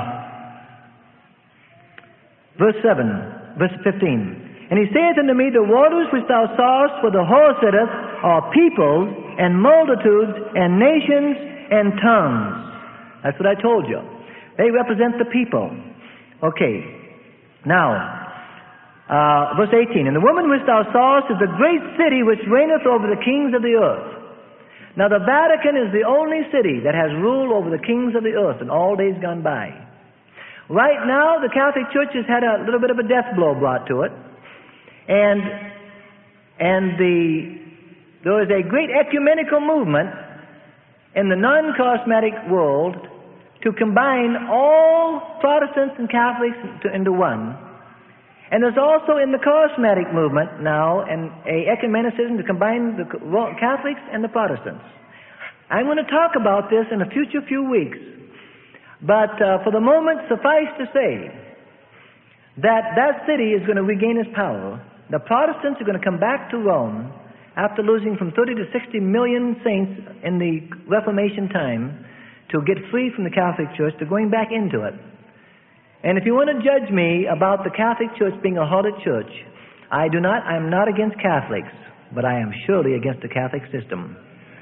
verse seven, verse fifteen. And he saith unto me, the waters which thou sawest where the whore sitteth are peoples and multitudes and nations and tongues. That's what I told you. They represent the people. Okay. Now, uh, verse eighteen. And the woman which thou sawest is the great city which reigneth over the kings of the earth. Now, the Vatican is the only city that has rule over the kings of the earth in all days gone by. Right now, the Catholic Church has had a little bit of a death blow brought to it. And, and the, there is a great ecumenical movement in the non-charismatic world to combine all Protestants and Catholics into one. And there's also in the charismatic movement now an a ecumenicism to combine the Catholics and the Protestants. I'm going to talk about this in a future few weeks. But uh, for the moment, suffice to say that that city is going to regain its power. The Protestants are going to come back to Rome after losing from thirty to sixty million saints in the Reformation time to get free from the Catholic Church, to going back into it. And if you want to judge me about the Catholic Church being a harlot church, I do not, I am not against Catholics, but I am surely against the Catholic system.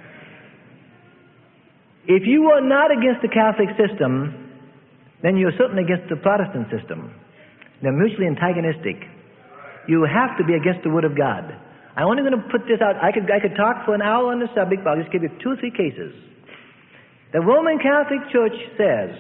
If you are not against the Catholic system, then you're certainly against the Protestant system. They're mutually antagonistic. You have to be against the Word of God. I'm only going to put this out. I could, I could talk for an hour on the subject, but I'll just give you two or three cases. The Roman Catholic Church says,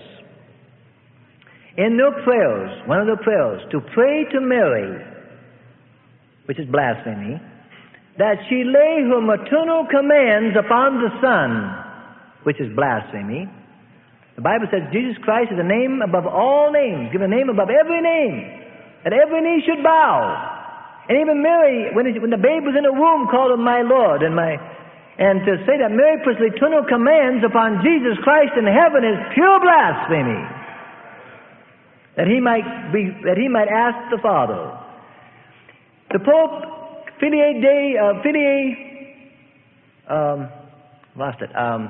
in their prayers, one of their prayers, to pray to Mary, which is blasphemy, that she lay her maternal commands upon the Son, which is blasphemy. The Bible says Jesus Christ is a name above all names, given a name above every name, that every knee should bow. And even Mary, when, it, when the babe was in her womb, called him my Lord. And, my, and to say that Mary puts eternal commands upon Jesus Christ in heaven is pure blasphemy. That he might be, that he might ask the Father. The Pope, Filii Dei, uh, Filii, um, lost it. Um,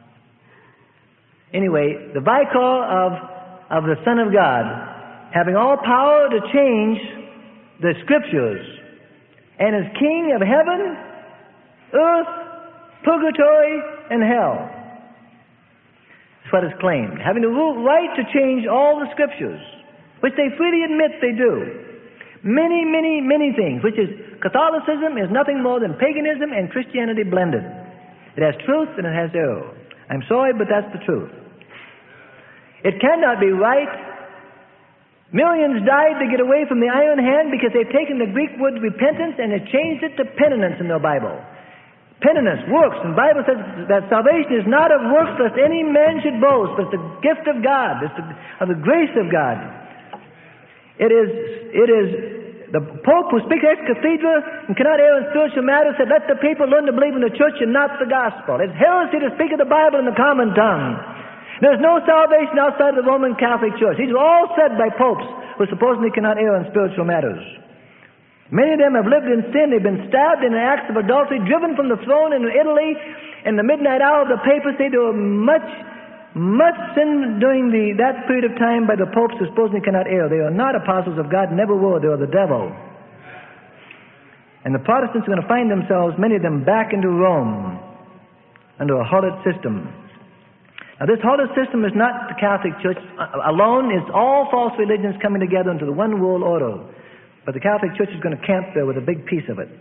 anyway, the Vicar of of the Son of God, having all power to change the Scriptures, and is King of heaven, earth, purgatory, and hell. That's what is claimed. Having the right to change all the Scriptures, which they freely admit they do. Many, many, many things, which is Catholicism is nothing more than paganism and Christianity blended. It has truth and it has error. I'm sorry, but that's the truth. It cannot be right. Millions died to get away from the iron hand because they've taken the Greek word repentance and have changed it to penitence in their Bible. Penniless, works. And the Bible says that salvation is not of works lest any man should boast, but it's the gift of God. It's the, of the grace of God. It is, it is the Pope who speaks ex cathedra and cannot err in spiritual matters said, let the people learn to believe in the church and not the gospel. It's heresy to speak of the Bible in the common tongue. There's no salvation outside of the Roman Catholic Church. These are all said by popes who supposedly cannot err in spiritual matters. Many of them have lived in sin. They've been stabbed in acts of adultery, driven from the throne in Italy in the midnight hour of the papacy. There were much, much sin during the, that period of time by the popes who supposedly cannot err. They are not apostles of God, never were. They are the devil. And the Protestants are going to find themselves, many of them, back into Rome under a harlot system. Now, this harlot system is not the Catholic Church alone. It's all false religions coming together into the one world order. But the Catholic Church is going to camp there with a big piece of it.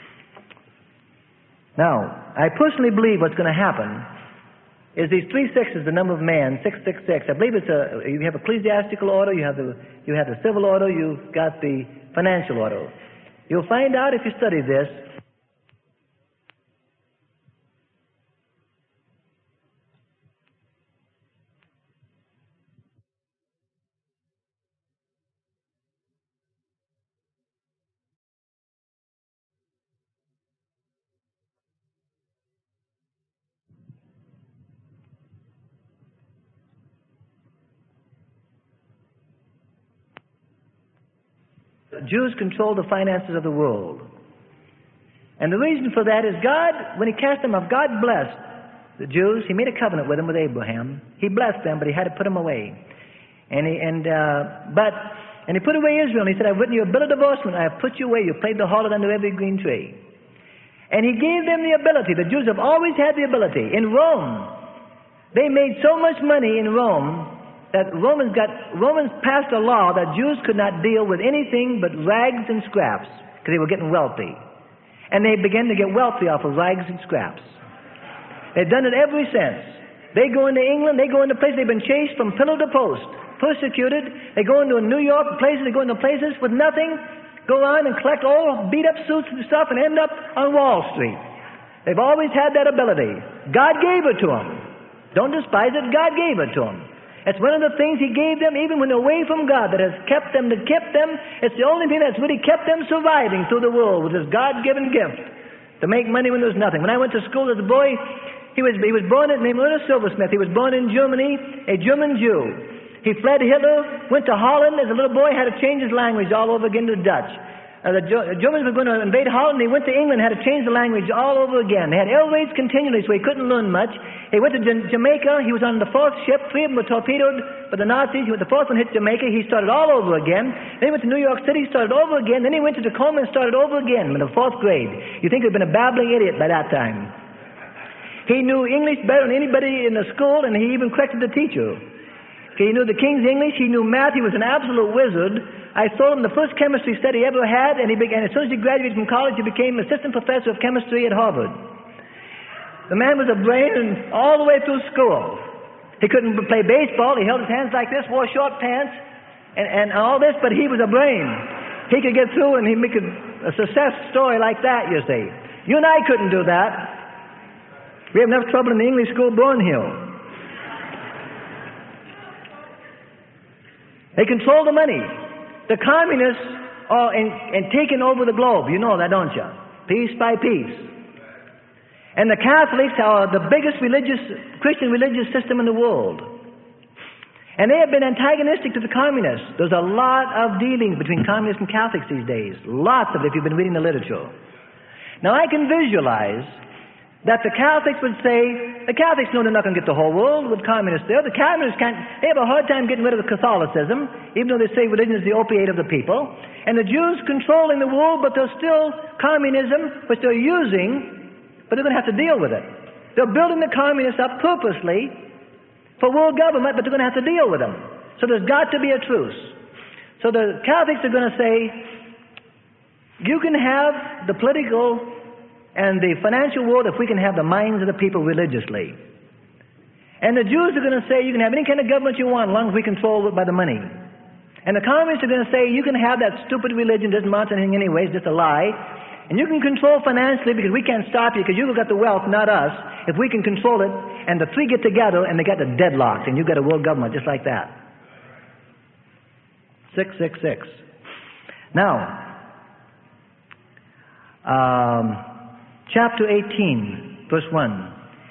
Now, I personally believe what's going to happen is these three sixes, the number of man, six six six. I believe it's a, you have ecclesiastical order, you have the, you have the civil order, you've got the financial order. You'll find out if you study this. Jews control the finances of the world. And the reason for that is God, when He cast them off, God blessed the Jews. He made a covenant with them, with Abraham. He blessed them, but He had to put them away. And He, and, uh, but, and He put away Israel. And He said, I've written you a bill of divorcement. I have put you away. You played the harlot under every green tree. And He gave them the ability. The Jews have always had the ability. In Rome, they made so much money in Rome that Romans got Romans passed a law that Jews could not deal with anything but rags and scraps because they were getting wealthy. And they began to get wealthy off of rags and scraps. They've done it ever since. They go into England, they go into places, they've been chased from pillar to post, persecuted. They go into New York places, they go into places with nothing, go around and collect all beat up suits and stuff and end up on Wall Street. They've always had that ability. God gave it to them. Don't despise it, God gave it to them. It's one of the things He gave them even when they're away from God that has kept them, that kept them. It's the only thing that's really kept them surviving through the world with this God-given gift to make money when there's nothing. When I went to school as a boy, he was, he was born in, named Ernest Silversmith. He was born in Germany, a German Jew. He fled Hitler, went to Holland as a little boy, had to change his language all over again to Dutch. Uh, the Germans were going to invade Holland. They went to England, had to change the language all over again. They had air raids continually, so he couldn't learn much. He went to Jamaica. He was on the fourth ship. Three of them were torpedoed by the Nazis. The fourth one hit Jamaica. He started all over again. Then he went to New York City, started over again. Then he went to Tacoma and started over again in the fourth grade. You think he'd been a babbling idiot by that time. He knew English better than anybody in the school, and he even corrected the teacher. He knew the King's English. He knew math. He was an absolute wizard. I told him the first chemistry study he ever had, and he began, as soon as he graduated from college, he became assistant professor of chemistry at Harvard. The man was a brain and all the way through school. He couldn't play baseball. He held his hands like this, wore short pants, and, and all this, but he was a brain. He could get through, and he'd make a, a success story like that, you see. You and I couldn't do that. We have enough trouble in the English school, Bourne-Hill. They control the money. The communists are in, in taking over the globe. You know that, don't you? Piece by piece. And the Catholics are the biggest religious, Christian religious system in the world. And they have been antagonistic to the communists. There's a lot of dealings between communists and Catholics these days. Lots of it if you've been reading the literature. Now I can visualize that the Catholics would say, the Catholics know they're not going to get the whole world with communists there. The communists can't, they have a hard time getting rid of the Catholicism, even though they say religion is the opiate of the people. And the Jews controlling the world, but there's still communism, which they're using, but they're going to have to deal with it. They're building the communists up purposely for world government, but they're going to have to deal with them. So there's got to be a truce. So the Catholics are going to say, you can have the political and the financial world if we can have the minds of the people religiously. And the Jews are going to say you can have any kind of government you want as long as we control it by the money. And the communists are going to say you can have that stupid religion, doesn't amount to anything anyway, it's just a lie. And you can control financially because we can't stop you because you've got the wealth, not us. If we can control it, and the three get together and they got the deadlocked, and you've got a world government just like that. Six, six, six. Now, um, chapter eighteen, verse one.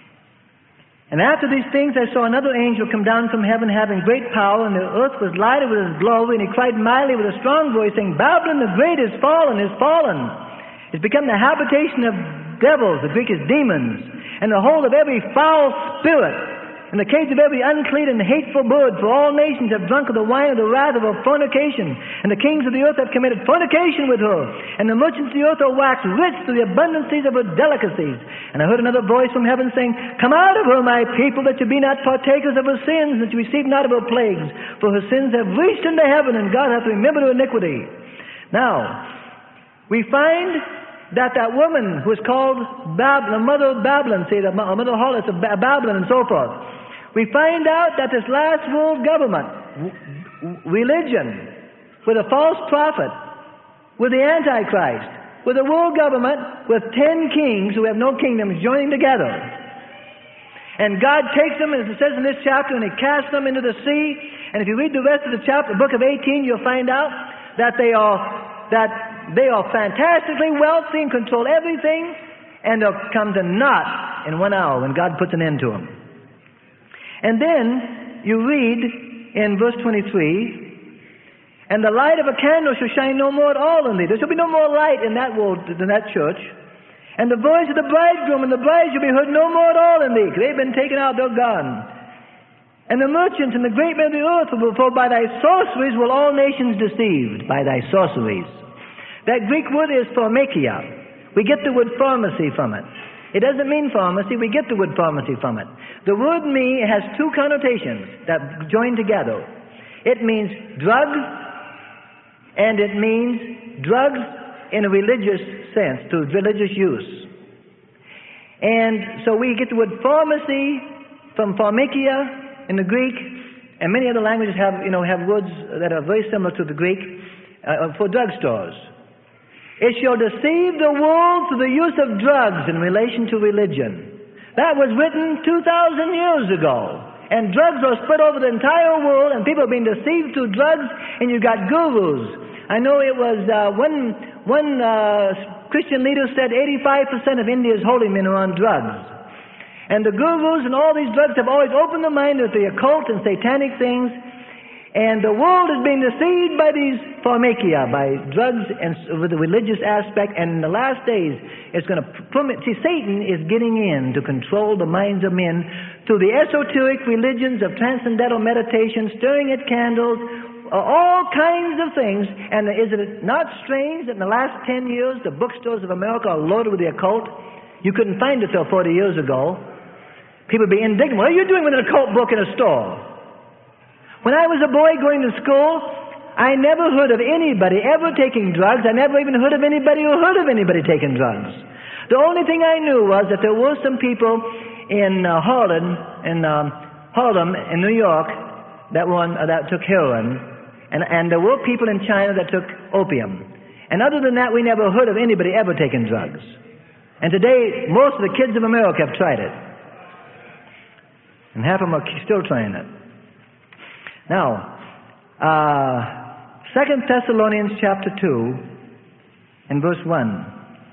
And after these things I saw another angel come down from heaven having great power, and the earth was lighted with his glory, and he cried mightily with a strong voice, saying, Babylon the great is fallen, is fallen. It's become the habitation of devils, the Greek is demons, and the hold of every foul spirit, and the cage of every unclean and hateful bird, for all nations have drunk of the wine of the wrath of her fornication, and the kings of the earth have committed fornication with her, and the merchants of the earth are waxed rich through the abundancies of her delicacies. And I heard another voice from heaven saying, Come out of her, my people, that you be not partakers of her sins, that you receive not of her plagues, for her sins have reached into heaven, and God hath remembered her iniquity. Now, we find that that woman who is called Bab- the mother of Babylon, say the mother of harlots of Babylon and so forth, we find out that this last world government, religion, with a false prophet, with the Antichrist, with a world government, with ten kings who have no kingdoms joining together. And God takes them, as it says in this chapter, and He casts them into the sea. And if you read the rest of the chapter, book of eighteen, you'll find out that they are that they are fantastically wealthy and control everything, and they'll come to naught in one hour when God puts an end to them. And then you read in verse twenty-three, and the light of a candle shall shine no more at all in thee. There shall be no more light in that world, in that church. And the voice of the bridegroom and the bride shall be heard no more at all in thee, because they've been taken out, they're gone. And the merchants and the great men of the earth will, for by thy sorceries will all nations deceived, by thy sorceries. That Greek word is pharmakia. We get the word pharmacy from it. It doesn't mean pharmacy, we get the word pharmacy from it. The word me has two connotations that join together. It means drugs, and it means drugs in a religious sense, to religious use. And so we get the word pharmacy from pharmakia in the Greek, and many other languages have, you know, have words that are very similar to the Greek uh, for drugstores. It shall deceive the world through the use of drugs in relation to religion. That was written two thousand years ago. And drugs are spread over the entire world, and people are being deceived through drugs, and you've got gurus. I know it was uh, one, one uh, Christian leader said eighty-five percent of India's holy men are on drugs. And the gurus and all these drugs have always opened the mind to the occult and satanic things. And the world is being deceived by these pharmakia, by drugs and with the religious aspect. And in the last days, it's going to permit. See, Satan is getting in to control the minds of men through the esoteric religions of transcendental meditation, staring at candles, uh, all kinds of things. And is it not strange that in the last ten years, the bookstores of America are loaded with the occult? You couldn't find it till forty years ago. People would be indignant. What are you doing with an occult book in a store? When I was a boy going to school, I never heard of anybody ever taking drugs. I never even heard of anybody who heard of anybody taking drugs. The only thing I knew was that there were some people in uh, Harlem, in um, Harlem, in New York, that were on, uh, that took heroin, and and there were people in China that took opium. And other than that, we never heard of anybody ever taking drugs. And today, most of the kids of America have tried it, and half of them are still trying it. Now, uh, Second Thessalonians chapter two and verse one.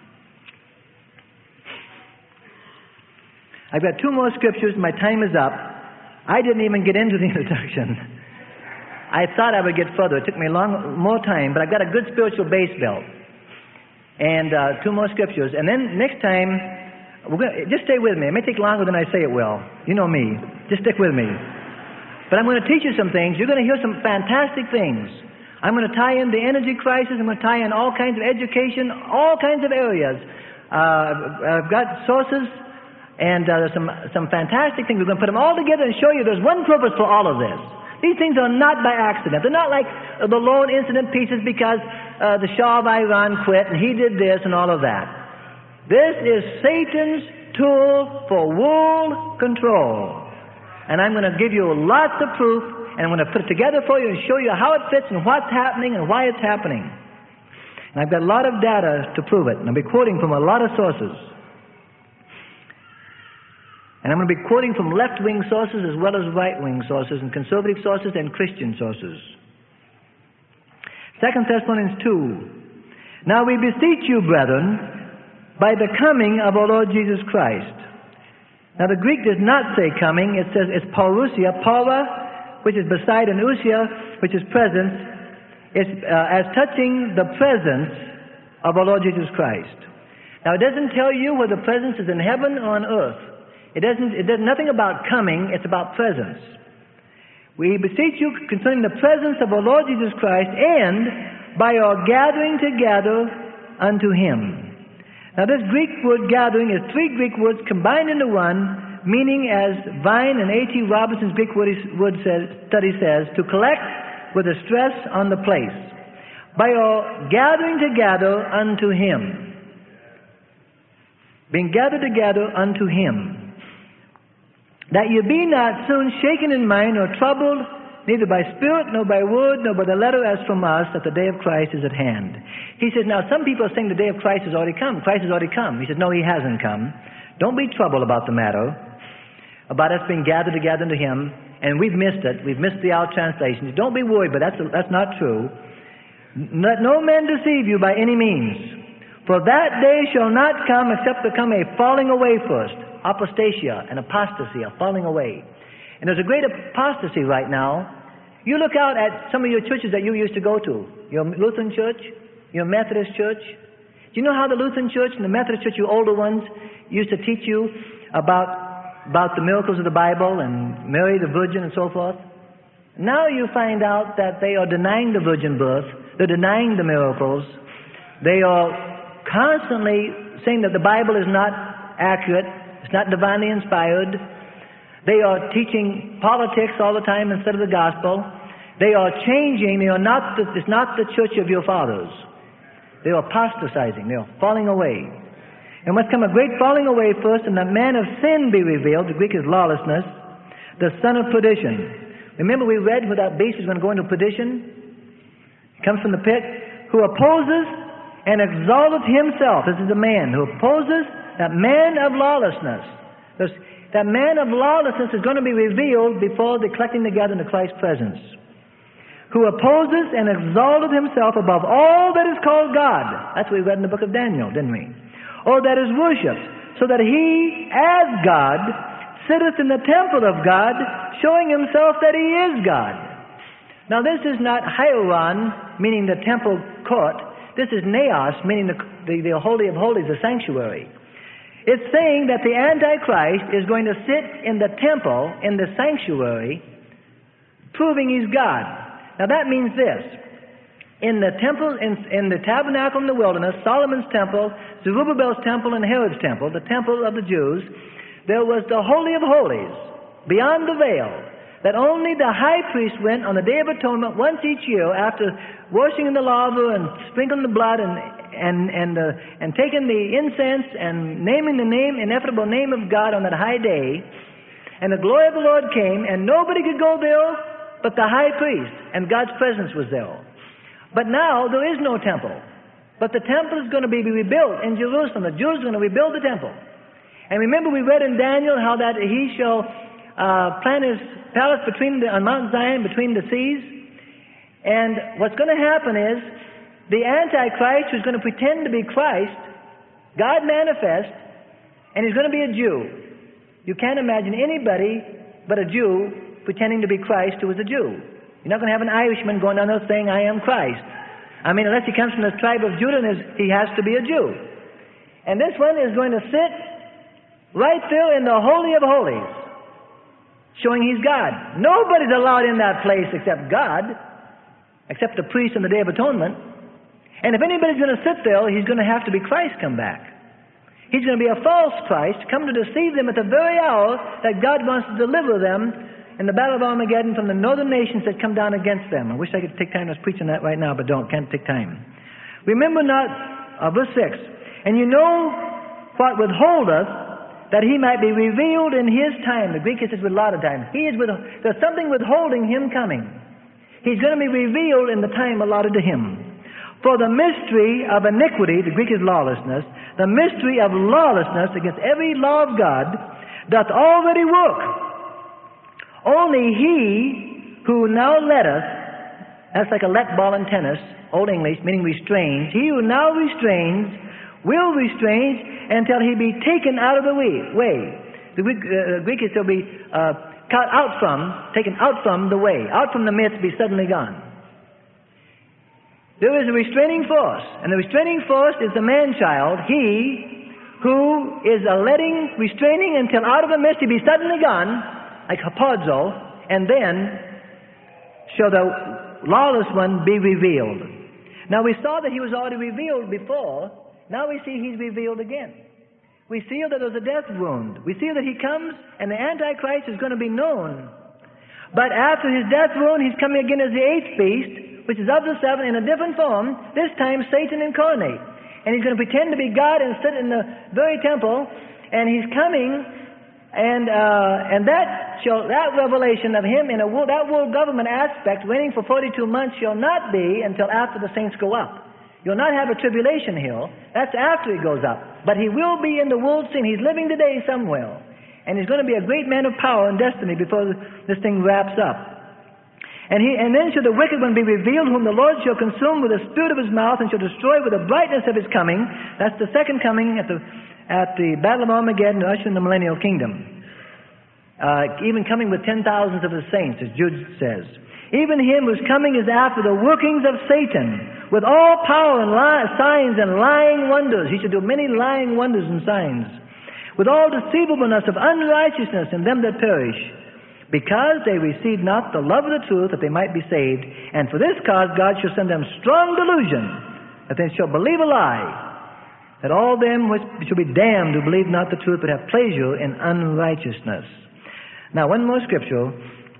I've got two more scriptures. My time is up. I didn't even get into the introduction. I thought I would get further. It took me long, more time, but I've got a good spiritual base built. And uh, two more scriptures. And then next time, we're gonna, just stay with me. It may take longer than I say it will. You know me. Just stick with me. But I'm going to teach you some things. You're going to hear some fantastic things. I'm going to tie in the energy crisis. I'm going to tie in all kinds of education, all kinds of areas. Uh, I've got sources, and uh, there's some, some fantastic things. We're going to put them all together and show you there's one purpose for all of this. These things are not by accident. They're not like uh, the lone incident pieces because uh, the Shah of Iran quit and he did this and all of that. This is Satan's tool for world control. And I'm going to give you lots of proof, and I'm going to put it together for you and show you how it fits and what's happening and why it's happening. And I've got a lot of data to prove it. And I'll be quoting from a lot of sources. And I'm going to be quoting from left-wing sources as well as right-wing sources, and conservative sources and Christian sources. Second Thessalonians two. Now we beseech you, brethren, by the coming of our Lord Jesus Christ. Now the Greek does not say coming. It says it's parousia, para, which is beside, and ousia, which is presence. It's uh, as touching the presence of our Lord Jesus Christ. Now it doesn't tell you whether the presence is in heaven or on earth. It doesn't, it does nothing about coming, it's about presence. We beseech you concerning the presence of our Lord Jesus Christ, and by our gathering together unto Him. Now this Greek word gathering is three Greek words combined into one, meaning, as Vine and A T Robinson's Greek word says, study says, to collect with a stress on the place. By our gathering together unto Him. Being gathered together unto Him. That ye be not soon shaken in mind or troubled, neither by spirit, nor by word, nor by the letter as from us, that the day of Christ is at hand. He says, now some people are saying the day of Christ has already come. Christ has already come. He says, no, He hasn't come. Don't be troubled about the matter, about us being gathered together unto Him, and we've missed it. We've missed the out translations. Don't be worried, but that's, that's not true. Let no man deceive you by any means. For that day shall not come except there come a falling away first. Apostasia and apostasy, a falling away. And there's a great apostasy right now. You look out at some of your churches that you used to go to. Your Lutheran church, your Methodist church. Do you know how the Lutheran church and the Methodist church, you older ones, used to teach you about, about the miracles of the Bible and Mary the Virgin and so forth? Now you find out that they are denying the virgin birth. They're denying the miracles. They are constantly saying that the Bible is not accurate. It's not divinely inspired. They are teaching politics all the time instead of the gospel. They are changing. They are not the, it's not the church of your fathers. They are apostatizing. They are falling away. And must come a great falling away first, and the man of sin be revealed. The Greek is lawlessness, the son of perdition. Remember we read where that beast is going to go into perdition? He comes from the pit. Who opposes and exalteth himself. This is a man who opposes that man of lawlessness. This, that man of lawlessness is going to be revealed before the collecting together in the Christ's presence. Who opposes and exalteth himself above all that is called God. That's what we read in the book of Daniel, didn't we? Or that is worshipped, so that he, as God, sitteth in the temple of God, showing himself that he is God. Now this is not hieron, meaning the temple court. This is naos, meaning the, the, the Holy of Holies, the sanctuary. It's saying that the Antichrist is going to sit in the temple, in the sanctuary, proving he's God. Now that means this. In the temple, in, in the tabernacle in the wilderness, Solomon's temple, Zerubbabel's temple, and Herod's temple, the temple of the Jews, there was the Holy of Holies, beyond the veil, that only the high priest went on the Day of Atonement once each year after washing in the laver and sprinkling the blood and and and uh, and taking the incense and naming the name, ineffable name of God on that high day. And the glory of the Lord came, and nobody could go there but the high priest, and God's presence was there. But now there is no temple. But the temple is going to be rebuilt in Jerusalem. The Jews are going to rebuild the temple. And remember we read in Daniel how that he shall uh, plant his palace between the, on Mount Zion, between the seas. And what's going to happen is the Antichrist, who's going to pretend to be Christ, God manifest, and he's going to be a Jew. You can't imagine anybody but a Jew pretending to be Christ who is a Jew. You're not going to have an Irishman going down there saying, I am Christ. I mean, unless he comes from the tribe of Judah, and he has to be a Jew. And this one is going to sit right there in the Holy of Holies, showing he's God. Nobody's allowed in that place except God, except the priest on the Day of Atonement. And if anybody's going to sit there, he's going to have to be Christ come back. He's going to be a false Christ, come to deceive them at the very hour that God wants to deliver them in the battle of Armageddon from the northern nations that come down against them. I wish I could take time to preach on that right now, but don't. Can't take time. Remember not, uh, verse six, and you know what withholdeth, that he might be revealed in his time. The Greek says with a lot of time. He is with, there's something withholding him coming. He's going to be revealed in the time allotted to him. For the mystery of iniquity, the Greek is lawlessness, the mystery of lawlessness against every law of God doth already work. Only he who now letteth, that's like a let ball in tennis, Old English, meaning restrains, he who now restrains will restrain until he be taken out of the way. way. The Greek, uh, Greek is to be uh, cut out from, taken out from the way, out from the midst, be suddenly gone. There is a restraining force, and the restraining force is the man-child, he who is a letting, restraining until out of the midst he be suddenly gone, like hapazo, and then shall the lawless one be revealed. Now we saw that he was already revealed before. Now we see he's revealed again. We see that there's a death wound. We see that he comes and the Antichrist is going to be known. But after his death wound, he's coming again as the eighth beast, which is of the seven in a different form, this time Satan incarnate. And he's going to pretend to be God and sit in the very temple, and he's coming, and uh, and that shall, that revelation of him in a world, that world government aspect, reigning for forty-two months, shall not be until after the saints go up. You'll not have a tribulation hill. That's after he goes up. But he will be in the world scene. He's living today somewhere. And he's going to be a great man of power and destiny before this thing wraps up. And, he, and then shall the wicked one be revealed, whom the Lord shall consume with the spirit of his mouth, and shall destroy with the brightness of his coming. That's the second coming at the, at the Battle of Armageddon, to usher in the millennial kingdom. Uh, even coming with ten thousands of his saints, as Jude says. Even him whose coming is after the workings of Satan, with all power and li- signs and lying wonders. He shall do many lying wonders and signs. With all deceivableness of unrighteousness in them that perish, because they received not the love of the truth, that they might be saved. And for this cause God shall send them strong delusion, that they shall believe a lie, that all them which shall be damned who believe not the truth, but have pleasure in unrighteousness. Now, one more scripture.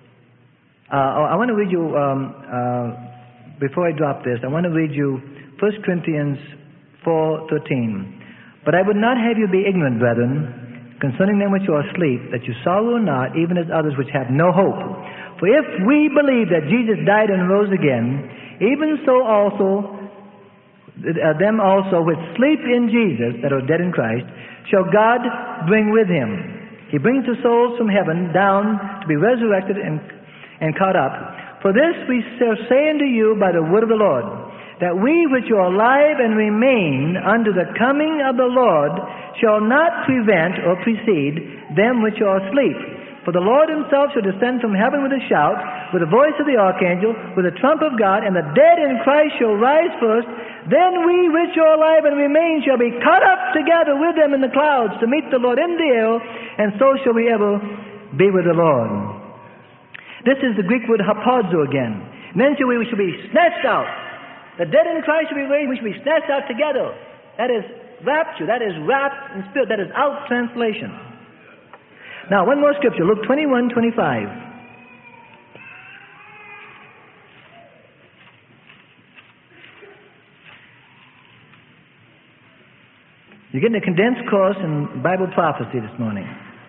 Uh, I want to read you, um, uh, before I drop this, I want to read you First Corinthians four thirteen. But I would not have you be ignorant, brethren, concerning them which are asleep, that you sorrow not, even as others which have no hope. For if we believe that Jesus died and rose again, even so also uh, them also which sleep in Jesus, that are dead in Christ, shall God bring with him. He brings the souls from heaven down to be resurrected and, and caught up. For this we shall say unto you by the word of the Lord, that we which are alive and remain unto the coming of the Lord shall not prevent or precede them which are asleep. For the Lord himself shall descend from heaven with a shout, with the voice of the archangel, with the trump of God, and the dead in Christ shall rise first. Then we which are alive and remain shall be caught up together with them in the clouds to meet the Lord in the air, and so shall we ever be with the Lord. This is the Greek word hapazo again. And then shall we shall be snatched out. The dead in Christ shall be raised, we shall be snatched out together. That is rapture, that is wrapped in spirit, that is out translation. Now, one more scripture, Luke twenty-one twenty-five. You're getting a condensed course in Bible prophecy this morning.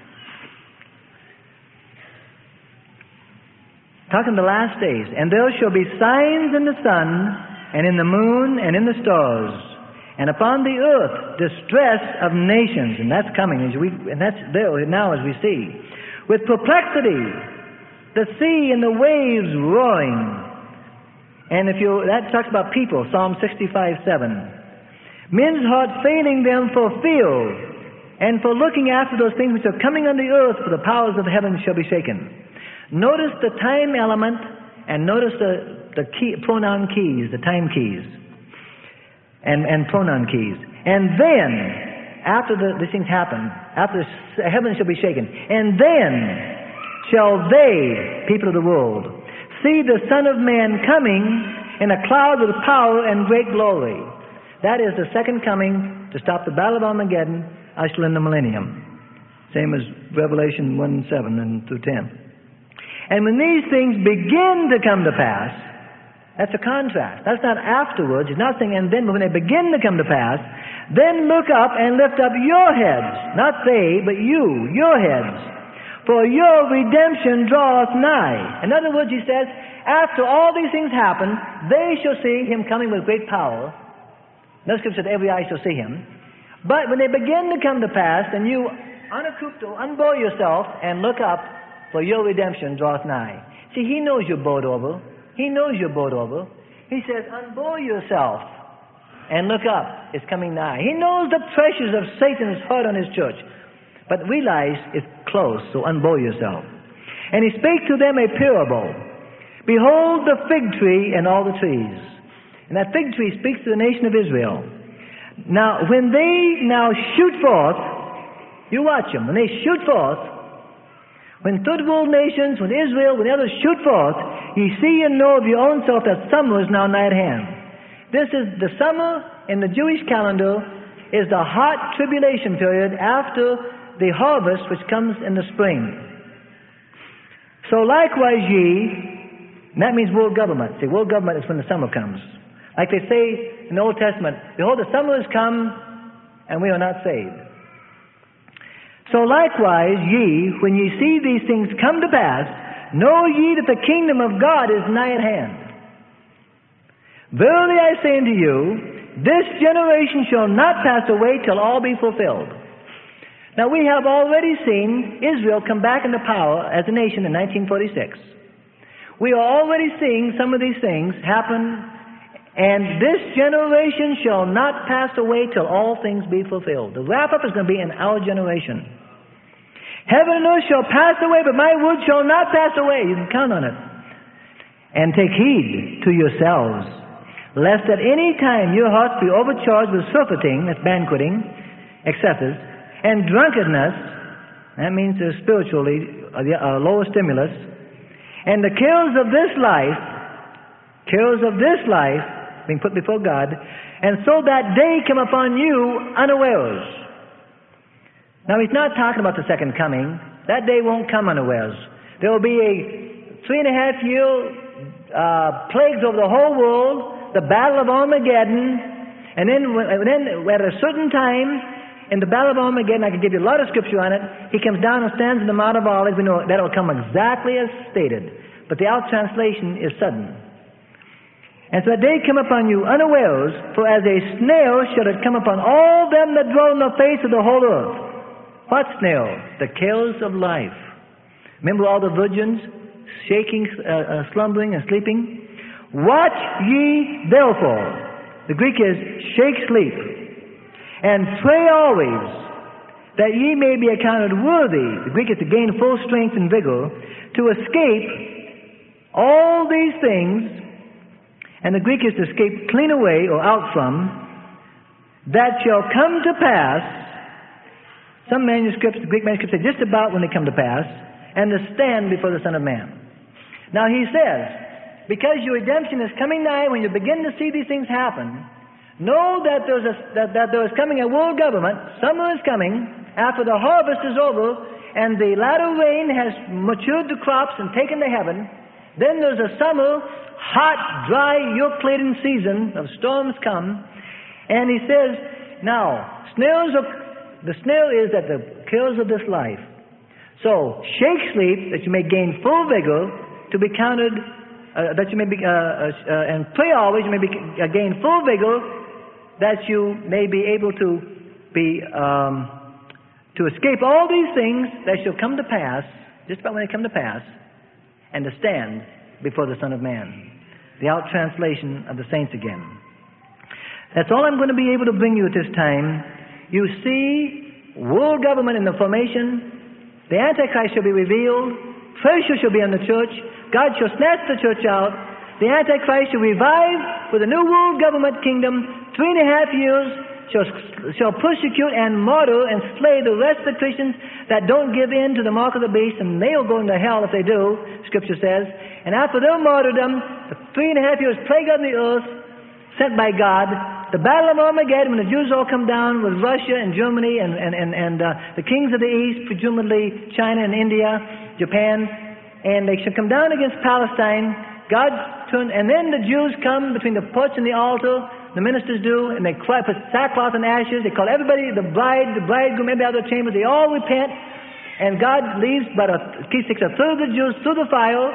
Talking the last days. And there shall be signs in the sun, and in the moon, and in the stars, and upon the earth distress of nations, and that's coming, as we, and that's there now as we see, with perplexity, the sea and the waves roaring. And if you, that talks about people, Psalm sixty-five seven. Men's hearts failing them for fear, and for looking after those things which are coming on the earth, for the powers of heaven shall be shaken. Notice the time element, and notice the the key, pronoun keys, the time keys, and, and pronoun keys. And then, after the, these things happen, after the heavens shall be shaken, and then shall they, people of the world, see the Son of Man coming in a cloud with power and great glory. That is the second coming to stop the battle of Armageddon, usher in the millennium. Same as Revelation one seven and through ten. And when these things begin to come to pass, that's a contrast. That's not afterwards. It's not saying, and then when they begin to come to pass, then look up and lift up your heads. Not they, but you, your heads. For your redemption draweth nigh. In other words, he says, after all these things happen, they shall see him coming with great power. No scripture said every eye shall see him. But when they begin to come to pass, then you unacupto, unbow yourself and look up, for your redemption draweth nigh. See, he knows you're bowed over. He knows you're bowed over. He says, unbow yourself and look up. It's coming nigh. He knows the pressures of Satan's heart on his church. But realize it's close, so unbow yourself. And he spake to them a parable. Behold the fig tree and all the trees. And that fig tree speaks to the nation of Israel. Now, when they now shoot forth, you watch them, when they shoot forth, when third world nations, when Israel, when the others shoot forth, ye see and know of your own self that summer is now nigh at hand. This is the summer in the Jewish calendar is the hot tribulation period after the harvest which comes in the spring. So likewise ye, and that means world government. See, world government is when the summer comes. Like they say in the Old Testament, behold, the summer has come, and we are not saved. So likewise ye, when ye see these things come to pass, know ye that the kingdom of God is nigh at hand. Verily I say unto you, this generation shall not pass away till all be fulfilled. Now we have already seen Israel come back into power as a nation in nineteen forty-six. We are already seeing some of these things happen, and this generation shall not pass away till all things be fulfilled. The wrap-up is going to be in our generation. Heaven and earth shall pass away, but my word shall not pass away. You can count on it. And take heed to yourselves, lest at any time your hearts be overcharged with surfeiting, that's banqueting, excesses, and drunkenness, that means uh, spiritually uh, the uh, lower stimulus, and the cares of this life, cares of this life, being put before God, and so that day come upon you unawares. Now he's not talking about the second coming. That day won't come unawares. There will be a three and a half year uh, plagues over the whole world, the battle of Armageddon, and then, and then at a certain time, in the battle of Armageddon, I can give you a lot of scripture on it, he comes down and stands in the Mount of Olives. We know that will come exactly as stated. But the out-translation is sudden. And so that day come upon you unawares, for as a snare shall it come upon all them that dwell on the face of the whole earth. What snare? The cares of life. Remember all the virgins shaking, uh, uh, slumbering and sleeping? Watch ye therefore. The Greek is shake, sleep. And pray always that ye may be accounted worthy, the Greek is to gain full strength and vigor, to escape all these things, and the Greek is to escape clean away or out from, that shall come to pass. Some manuscripts, the Greek manuscripts say just about when they come to pass, and to stand before the Son of Man. Now he says, because your redemption is coming nigh, when you begin to see these things happen, know that, there's a, that, that there is coming a world government. Summer is coming after the harvest is over and the latter rain has matured the crops and taken to heaven. Then there's a summer, hot, dry, yoke-laden season of storms come. And he says, now, snares of, the snare is that the cares of this life. So, shake sleep that you may gain full vigor to be counted, uh, that you may be, uh, uh, uh, and pray always, you may be, uh, gain full vigor, that you may be able to be um, to escape all these things that shall come to pass, just about when they come to pass, and to stand before the Son of Man. The out-translation of the saints again. That's all I'm going to be able to bring you at this time. You see world government in the formation. The Antichrist shall be revealed. Pressure shall be on the church. God shall snatch the church out. The Antichrist shall revive with a new world government kingdom. Three and a half years shall, shall persecute and martyr and slay the rest of the Christians that don't give in to the mark of the beast, and they'll go into hell if they do, Scripture says. And after their martyrdom, the three and a half years plague on the earth, sent by God, the battle of Armageddon, when the Jews all come down with Russia and Germany and, and, and, and uh, the kings of the East, presumably China and India, Japan, and they shall come down against Palestine. God turn, and then the Jews come between the porch and the altar, the ministers do, and they cry, put sackcloth and ashes. They call everybody, the bride, the bridegroom, maybe out of the chambers. They all repent, and God leaves but a, he takes a third of the Jews through the fire,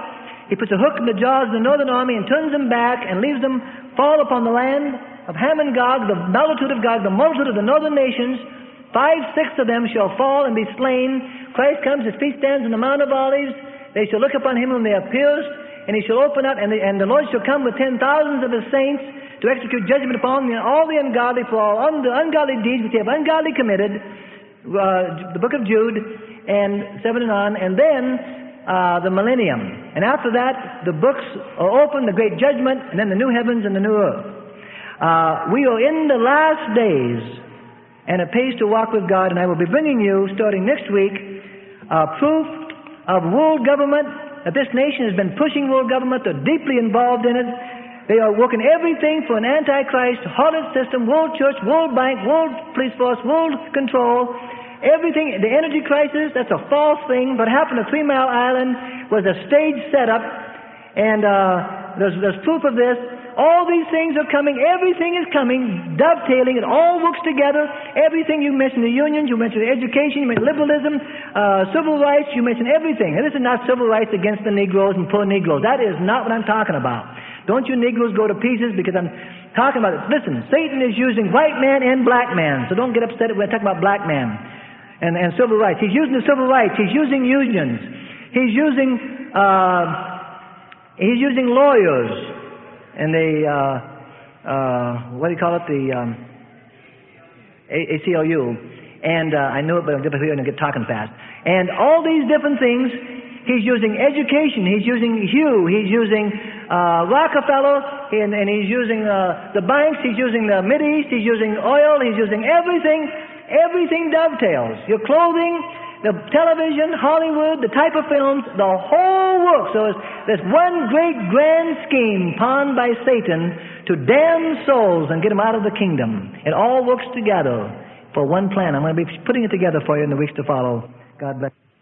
He puts a hook in the jaws of the northern army and turns them back and leaves them fall upon the land of Ham and Gog, the multitude of Gog, the multitude of the northern nations. Five-sixths of them shall fall and be slain. Christ comes, his feet stands on the Mount of Olives. They shall look upon him whom they have pierced, and he shall open up, and the, and the Lord shall come with ten thousands of his saints to execute judgment upon the, all the ungodly for all un, the ungodly deeds which they have ungodly committed. Uh, the book of Jude, and seven and on, and then uh, the millennium. And after that, the books are open, the great judgment, and then the new heavens and the new earth. Uh, we are in the last days, and it pays to walk with God, and I will be bringing you, starting next week, uh, proof of world government, that this nation has been pushing world government. They're deeply involved in it. They are working everything for an antichrist, harlot system, world church, world bank, world police force, world control. Everything, the energy crisis, that's a false thing. What happened at Three Mile Island was a stage setup, and uh, there's, there's proof of this. All these things are coming. Everything is coming, dovetailing. It all works together. Everything you mentioned, the unions, you mentioned education, you mentioned liberalism, uh, civil rights, you mentioned everything. And this is not civil rights against the Negroes and poor Negroes. That is not what I'm talking about. Don't you Negroes go to pieces because I'm talking about it. Listen, Satan is using white man and black man, so don't get upset when I talk about black man. And, and civil rights. He's using the civil rights. He's using unions. He's using uh, he's using lawyers and the uh, uh, what do you call it? The um, A C L U. And uh, I knew it, but I'm going to get talking fast. And all these different things. He's using education. He's using Hugh. He's using uh, Rockefeller, and, and he's using uh, the banks. He's using the Mideast. He's using oil. He's using everything. Everything dovetails. Your clothing, the television, Hollywood, the type of films, the whole works. So it's, there's one great grand scheme pawned by Satan to damn souls and get them out of the kingdom. It all works together for one plan. I'm going to be putting it together for you in the weeks to follow. God bless you.